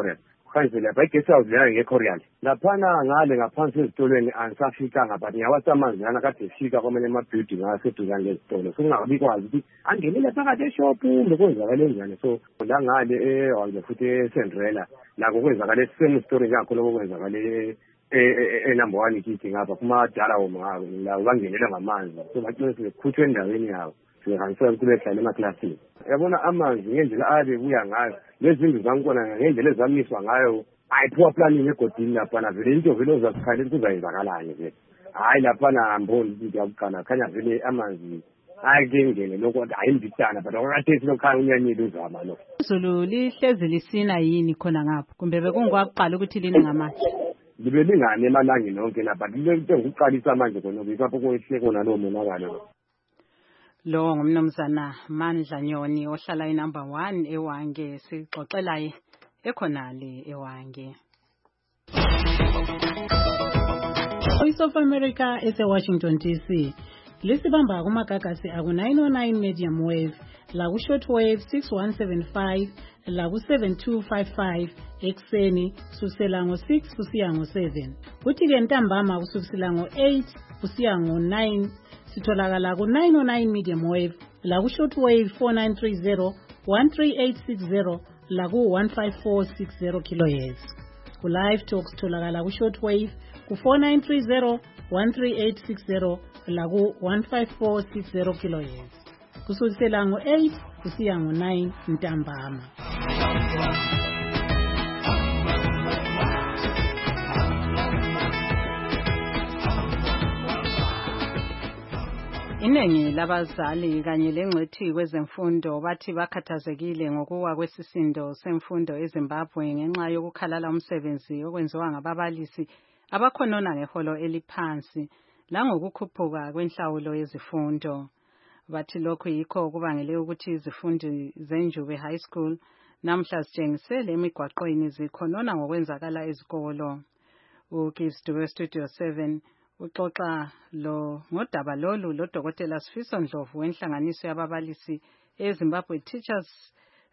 khanje lapha i-guest house lena ngekho real laphana ngale ngaphansi ezitolweni angisafikanga but ngiyawathi amanzi lana kade efika kwamanye ama-building aseduzane lezitolo sokungabikwazi ukuthi angenile phakathi eshopu kumbe kwenzakale njani. So la ngale ewanje futhi eSendrela nako kwenzakale same story njakhona okwenzakale number 1 ikithi ngapha kumadala woma la bangenelwa ngamanzi. So bathi sikhutshwe endaweni yawo sihanjiswa kulehlala emaklasini. Yabona amanzi ngendlela abe kuya ngayo lezindlu zankona ngendlela ezamiswa ngayo ayiphiwa planning egodini lapha na vele into vele ozakukhalela kuzayenzakalanye vele. Hayi lapha na amboni into yakuqala khanya vele amanzi ayingene lokho ayimbitana but awukathethi lokhaya unyanyile uzama lo. Izulu lihlezi lisina yini khona ngapha kumbe bekungwakuqala ukuthi line ngamahle? Libe lingane emalangeni lonke lapha lento ngokuqalisa manje khona ngikapho kwehleko nalo monakalo. Lo ngumnumzana Mandla Nyoni ohlala inumber 1 eWange sixoxelaye ekhonale eWange. Voice of America eseWashington DC. Lisibamba kumagagasi aku 909 medium wave, la ku short wave 6175, la ku 7255 ekseni kusukela ngo6 kusiya ngo7. Kuthi ke ntambama kusukela ngo8 kusiya ngo9 sitholakala ku 909 medium wave, la ku short wave 4930 13860, la ku 15460 kHz. Ku live talk sitholakala ku short wave ku 4930 13860, la ku 15460 kHz. Kusukela ngo8 kusiya ngo9 ntambama. Inengi labazali kanye lengcethi kwezemfundo bathi bakhathazekile ngokuwa kwesisindo semfundo eZimbabwe ngenxa yokukhalala umsebenzi okwenziwa ngababalisi abakhonona ngeholo eliphansi langokukhuphuka kwenhlawulo yezifundo. Bathi lokhu yikho kubangele ukuthi izifundi zeNjube High School namhla sitshengisele emigwaqweni zikhonona ngokwenzakala ezikolo. uKistudio Studio 7 uxoxa ngodaba lolu loDokotela Sifiso Ndlovu wenhlanganiso yababalisi eZimbabwe Teachers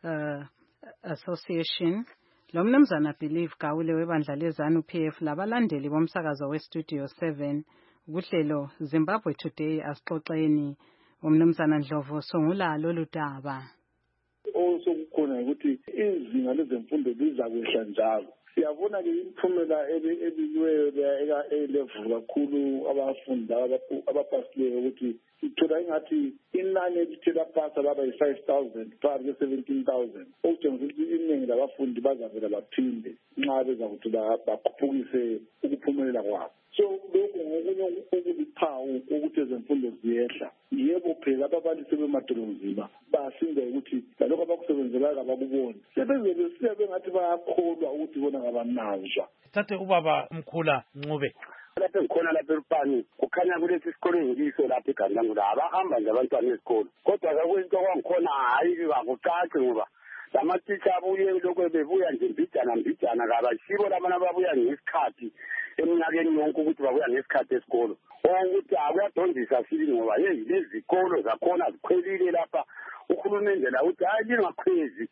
Association, lo mnumzana Believe Gawule webandla lezanu PF labalandeli bomsakazo weStudio 7 kuhlelo Zimbabwe Today asixoxeni. Umnumzana Ndlovu songula lolu daba. Osokukhona ukuthi izinga lezemfundo lizakwehla njalo. Siyabona ke imiphumela ebikiweyo level kakhulu abafundi abapasileyo ukuthi sithola ingathi inani elithela phansi laba yi-5,000 phakathi kwe-17,000 okutshengisa ukuthi iningi labafundi bazavela baphinde nxa beza ukuthi bakhuphukise ukuphumelela kwabo. So lokhu ngokunye okubiphawu ukuthi ezemfundo ziyehla. Yebo phela ababalisi bemadolonzima basinda ukuthi lalokho abakusebenzelayo abakuboni sebeze siya bengathi bayakholwa ukuthi bona ngabanazwa. Thathe ubaba Mkhula Ncube lapha ngikhona lapha eRupani kukhanya kulesi sikolo engiso lapha eGandangu la abahamba nje abantwana esikolo kodwa kwento kwangikhona hayi bakucace ngoba lamatitsha abuye lokho bebuya nje mbijana kabashibo labana babuya ngesikhathi eminyakeni yonke ukuthi babuya ngesikhathi esikolo ukuthi akuyadondisa sili ngoba lezikolo zakhona zikhwelile lapha uhulumende la uthi hayi lingakhwezi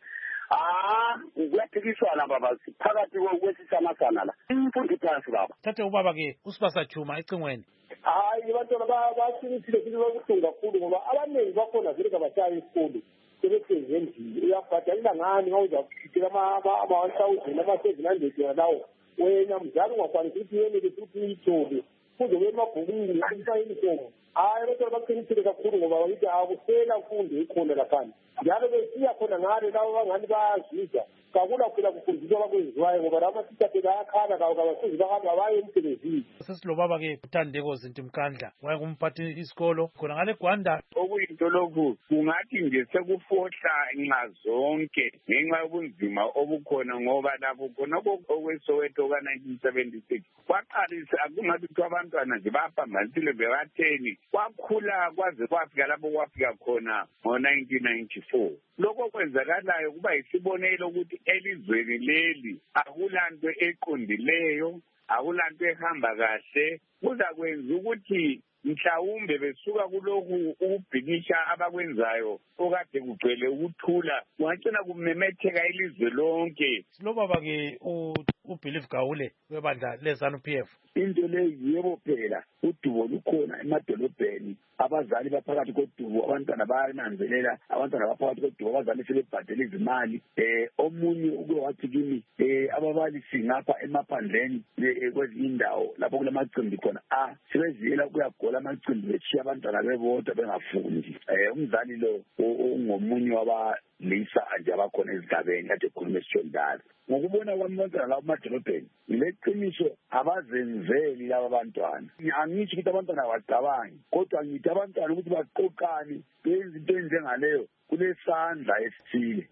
kuyaphikiswana baba phakathi kwesisamasana la imfundo phansi baba. Thathe ubaba ke uSibasa Juma ecingweni. Hayi abantwana basinithile futhi bakuhlungu kakhulu ngoba abaningi bakhona vele kabashaya isikolo sebesenze endlini uyabhadalela ngani ngawuza kukhithela ama-1,000 ama-700 lawo wena mzali ungakwanisa ukuthi yenele futhi uyithole kuze kuye emabhukwini ayinifomu. Hayi abantwana baqinithile kakhulu ngoba bayithi akusela mfundo ikhona laphana njalo besiya khona ngale lawo bangani bayazizwa kakula phela kufundiswa bakwenziwayo ngoba la masitha phela ayakhala lawo kabasizi bahamba baye emsebenzini. Sesilobaba ke uThandeko Zintimkandla wayengumphathi isikolo khona ngale Gwanda. Okuyinto lokhu kungathi nje sekufohla nxa zonke ngenxa yobunzima obukhona ngoba lapho khona okweSoweto ka-1976 kwaqalisa akungathi kuthiwa abantwana nje baphambanisile bebatheni kwakhula kwaze kwafika lapho kwafika khona ngo-1994. Lokho kwenzakalayo kuba yisibonelo ukuthi elizweni leli akulanto eqondileyo akulanto ehamba kahle kuzakwenza ukuthi mhlawumbe besuka kulokhu ukubhikisha abakwenzayo okade kugcwele ukuthula kungagcina kumemetheka ilizwe lonke. Silobaba-ke uBelieve Gawule webandla leZANU-PF. Into leyi yebo phela udubo lukhona emadolobheni, abazali baphakathi kodubo, abantwana bayananzelela, abantwana baphakathi kodubo, abazali sebebhadela izimali. Omunye uke wathi kimi ababalisi ngapha emaphandleni kwezinye indawo lapho kulamacimbi khona sebeziyela ukuyagola amacimbi beshiya abantwana bebodwa bengafundi. Umzali lo ungomunye wabalisa nje abakhona ezigabeni kade ekhuluma esishondala. Ngokubona kwami abantwana labo emadolobheni leqiniso abazenzeli laba bantwana. Angithi ukuthi abantwana abacabangi, kodwa ngithi abantwana ukuthi baqoqane benze into enjengaleyo kulesandla esithile.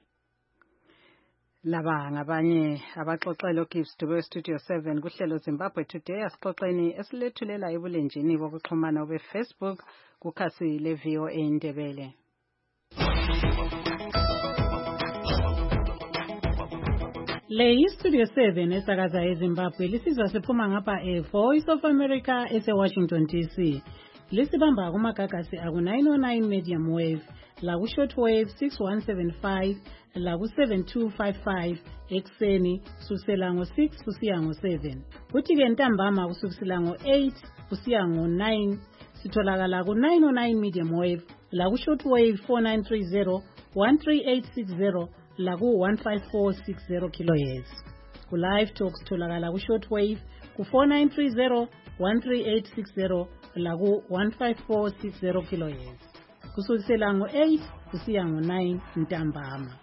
Laba ngabanye abaxoxela uGibbs Dube Studio 7 kuhlelo Zimbabwe Today asixoxeni esilethulela ebulenjini bokuxhumana beFacebook kukhasi leVOA Indebele. Le Studio 7 esakaza eZimbabwe lisizwa siphuma ngapha Voice of America eseWashington DC. Lisibamba kumagagasi aku 909 medium wave, laku shortwave 6175, laku 7255 ekseni kusukela ngo6 kusiya ngo7. Kuthi ke ntambama kusukela ngo8 kusiya ngo9 sitholakala ku 909 medium wave, laku shortwave 4930, 13860, laku 15460 kHz. Ku live talk sitholakala ku shortwave ku 4930, 13860, laku 15460 kHz. Kusukela ngo8 kusiya ngo9 ntambama.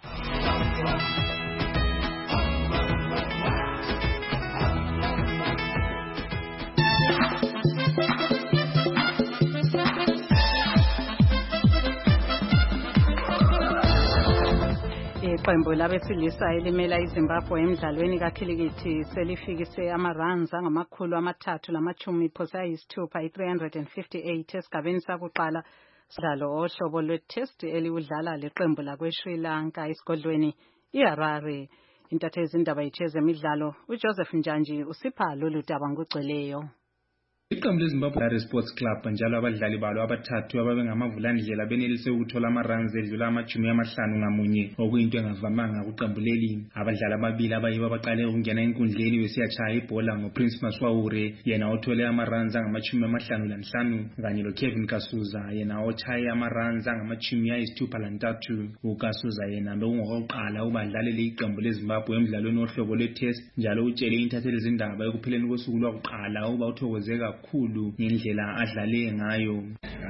Iqembu labesilisa elimela iZimbabwe emidlalweni kakhilikithi selifikise ama-runs angamakhulu amathathu lamachumi phosayisithupha 358 esigabeni sakuqala sidlalo ohlobo lwe-test eliwudlala leqembu lakwe-Sri Lanka esigodlweni iHarare. Intatheli zindaba yezemidlalo uJoseph Njanji usipha lolu daba ngokugcweleyo. Iqembu leZimbabwe Sports Club njalo abadlali balo abathathu ababengamavulandlela benelise ukuthola ama-runs edlula amachumi amahlanu ngamunye okuyinto engavamanga kuqembu leli. Abadlali ababili abayibo abaqale ukungena enkundleni besiyachaya ibhola ngoPrince Maswaure yena othole ama-runs angamachumi amahlanu lanhlanu kanye loKevin Kasuza yena ochaye ama-runs angamachumi ayisithupha lantathu. uKasuza yena bekungokokuqala ubadlalele iqembu leZimbabwe emidlalweni ohlobo lwe-test njalo utshele intatheli zindaba ekupheleni kosuku lwakuqala uba uthokoze kakhulu ngendlela adlale ngayo.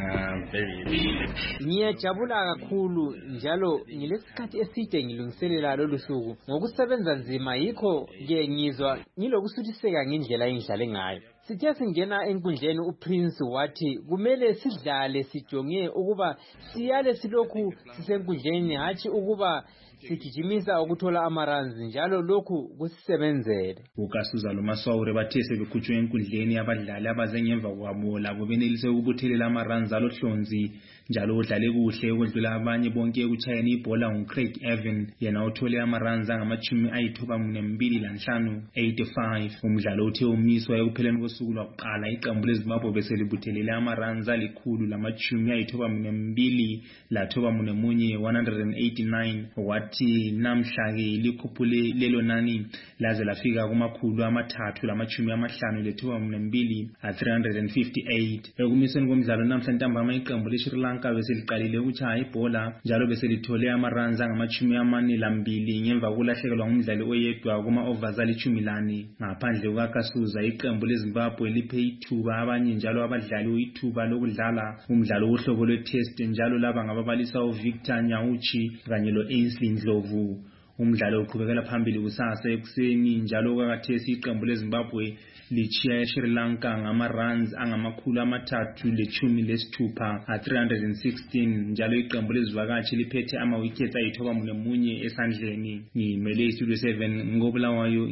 Ngiyajabula kakhulu njalo ngilesikhathi eside ngilungiselela lolu suku ngokusebenza nzima, yikho ke ngizwa ngilokusuthiseka ngendlela engidlale ngayo. Sithe singena enkundleni uPrince wathi kumele sidlale sijonge ukuba siyale silokhu sisenkundleni hatshi ukuba sigijimisa ukuthola ama-runs njalo lokhu kusisebenzele. uKasuza loMaswaure bathe sebekhutshwe enkundleni abadlali abaze ngemva kwabo labo benelise ukubuthelela ama-runs alohlonzi njalo udlale kuhle ukudlula abanye bonke ekuchayeni ibhola nguCraig Evan yena uthole ama-runs angamachumi ayithoba-mbili lanhlanu 85. Umdlalo uthe umiswa ekupheleni kosuku lwakuqala iqembu leZimbabwe beselibuthelele ama-runs alikhulu lamachumi ayithoba-mbili lathoba-munye 189. Wathi namhla-ke likhuphule lelo nani laze lafika kumakhulu amathathu lamachumi amahlanu lethoba-mbili 358. Ekumiseni komdlalo namhla ntambama iqembu leSri Lanka beseliqalile ukuchaya ibhola njalo beselithole ama-runs angamachumi amane lambili ngemva kokulahlekelwa ngumdlali oyedwa kuma-overs alitshumi lane. Ngaphandle kukaKasuza iqembu leZimbabwe liphe ithuba abanye njalo abadlali ithuba lokudlala umdlalo wohlobo lwe-test njalo laba ngababalisa uVictor Nyauchi kanye lo-Ainsley Ndlovu. Umdlalo uqhubekela phambili kusasa ekuseni njalo kwakathesi iqembu leZimbabwe lichiya eSri Lanka ngama-runs angamakhulu amathathu lechumi lesithupha 316 njalo iqembu lezivakatshi liphethe ama-wickets ayithoba-munye esandleni. Ngimele iStudio 7 ngobulawayo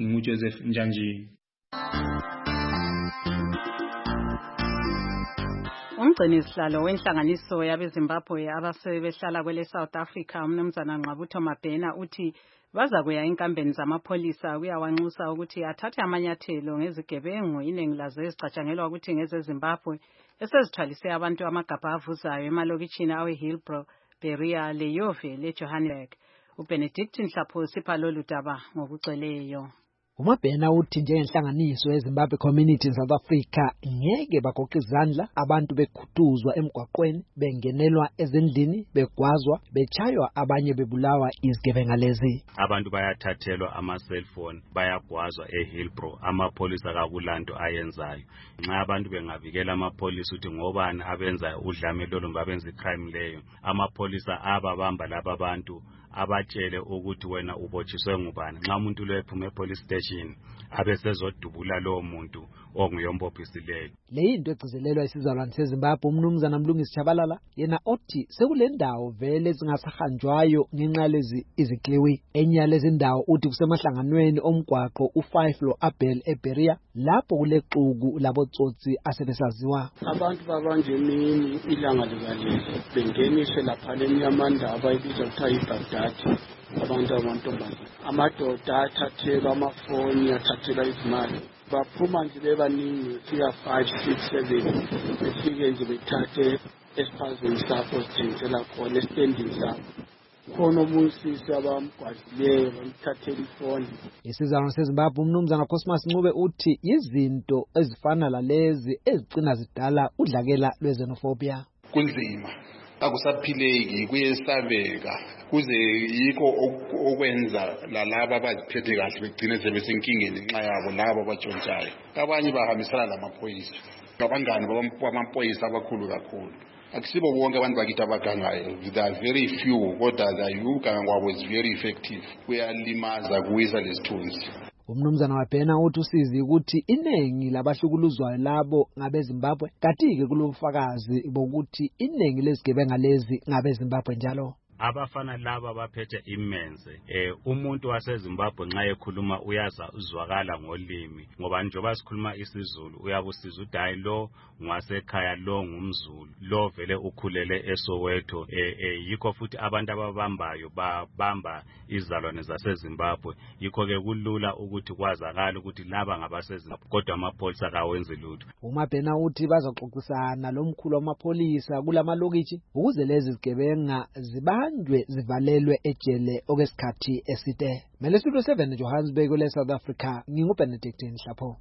Umgcinisihlalo wenhlanganiso yabeZimbabwe abasebehlala kwele South Africa umnumzana Ngqabutho Mabhena uthi baza kuya enkambeni zamapholisa kuyawanxusa ukuthi athathe amanyathelo ngezigebengu iningi lazo ezicatshangelwa ukuthi ngezeZimbabwe esezithwalise abantu amagabha avuzayo emalokitshini awe-Hillbrow, Berea, leYove leJohannesburg. uBenedict Nhlapho sipha lolu daba ngokugcweleyo. uMabhena uthi njengenhlanganiso yeZimbabwe Community in South Africa ngeke bagoqa izandla abantu bekhutuzwa emgwaqweni bengenelwa ezindlini begwazwa bechaywa abanye bebulawa izigebenga lezi. Abantu bayathathelwa ama-cellphone bayagwazwa eHillbrow amapolisa kakulanto ayenzayo. Nxa abantu bengavikela amapolisa ukuthi ngobani abenza udlame lolo babenza icrime leyo amapolisa ababamba laba abantu abatshele ukuthi wena ubotshiswe ngubani nxa umuntu lo ephuma epolice station abesezodubula lowo muntu onguyombophisile. Leyinto egcizelelwa isizalwane seZimbabwe umnumzana Mlungisi Chabalala yena othi sekule ndawo vele zingasahanjwayo ngenxa lezi izikliwi. Enye lezi ndawo uthi kusemahlanganweni omgwaqo u5 lo Abel eBerea lapho kulexuku labotsotsi asebesaziwa. Abantu babanje emini ilanga likaleli bengeniswe lapha lenyamandaba ibizwa kuthiwa iBaghdad. Abantu amantombazana amadoda athathelwa amafoni athathelwa izimali baphuma nje bebaningi fika 5 6 7 befike nje bethathe esiphazeni sapho sithengisela khona estending sapho khona umusisi abamgwazileyo bamthathela ifoni. Isizalwane seZimbabwe umnumzana Cosmas Ncube uthi izinto ezifana lalezi ezigcina zidala udlakela lwezenofobia. Kunzima akusaphileki kuyesabeka kuze yikho okwenza lalaba abaziphethe kahle begcine sebesenkingeni nxa yabo labo abatshontshayo. Abanye bahambisana lamaphoyisa abangani bamaphoyisa abakhulu kakhulu. Akusibo bonke abantu bakithi abagangayo. There are very few kodwa ayuka ngwabo is very effective. Kuyalimaza kuyisa lesithunzi. Umnumzana Mabhena uthi usizi ukuthi inengi labahlukuluzwayo labo ngabeZimbabwe kanti-ke kulofakazi bokuthi inengi lezigebenga lezi ngabeZimbabwe njalo. Abafana laba baphethe imenze umuntu waseZimbabwe nxa ekhuluma uyazwakala ngolimi ngoba njengoba sikhuluma isiZulu uyabusiza ukuthi hayi lo ngwasekhaya lo ngumZulu lo vele ukhulele eSoweto yikho futhi abantu ababambayo babamba izalwane zaseZimbabwe yikho ke kulula ukuthi kwazakala ukuthi laba ngabaseZimbabwe kodwa amapolisa kawenzi lutho. uMabhena uthi bazoxoxisana lomkhulu wamapolisa kulamalokitshi ukuze lezi zigebenga zibanjwe zivalelwe ejele okwesikhathi eside. Mele Studio 7 Johannesburg le South Africa nginguBenedict Nhlapho.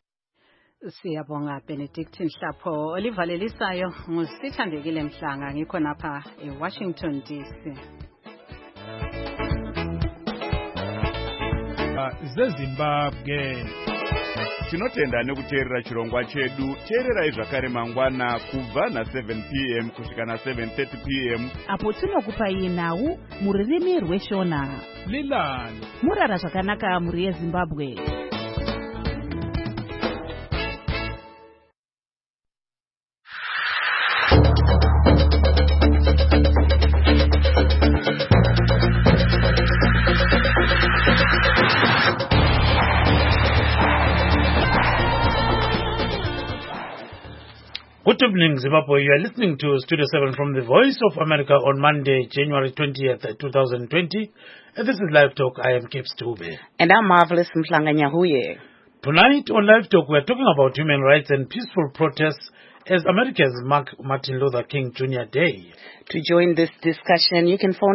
Siyabonga Benedict Nhlapho. Olivalelisayo ngusithandekile Mhlanga ngikho napha eWashington DC. zeZimbabwe tinotenda nekuteerera chirongwa chedu. Teererai zvakare mangwana kubva na7 p.m. kusvika na7:30 p.m. apo tinokupai nhau mururimi rweshona. Lilani murara zvakanaka muri yeZimbabwe. Good evening, Zimbabwe. You are listening to Studio 7 from the Voice of America on Monday, January 20th, 2020. And this is Live Talk. I am Cape Stube. And I'm Marvelous Mhlanga-Nyahuye. Tonight on Live Talk, we are talking about human rights and peaceful protests as Americans mark Martin Luther King Jr. Day. To join this discussion, you can phone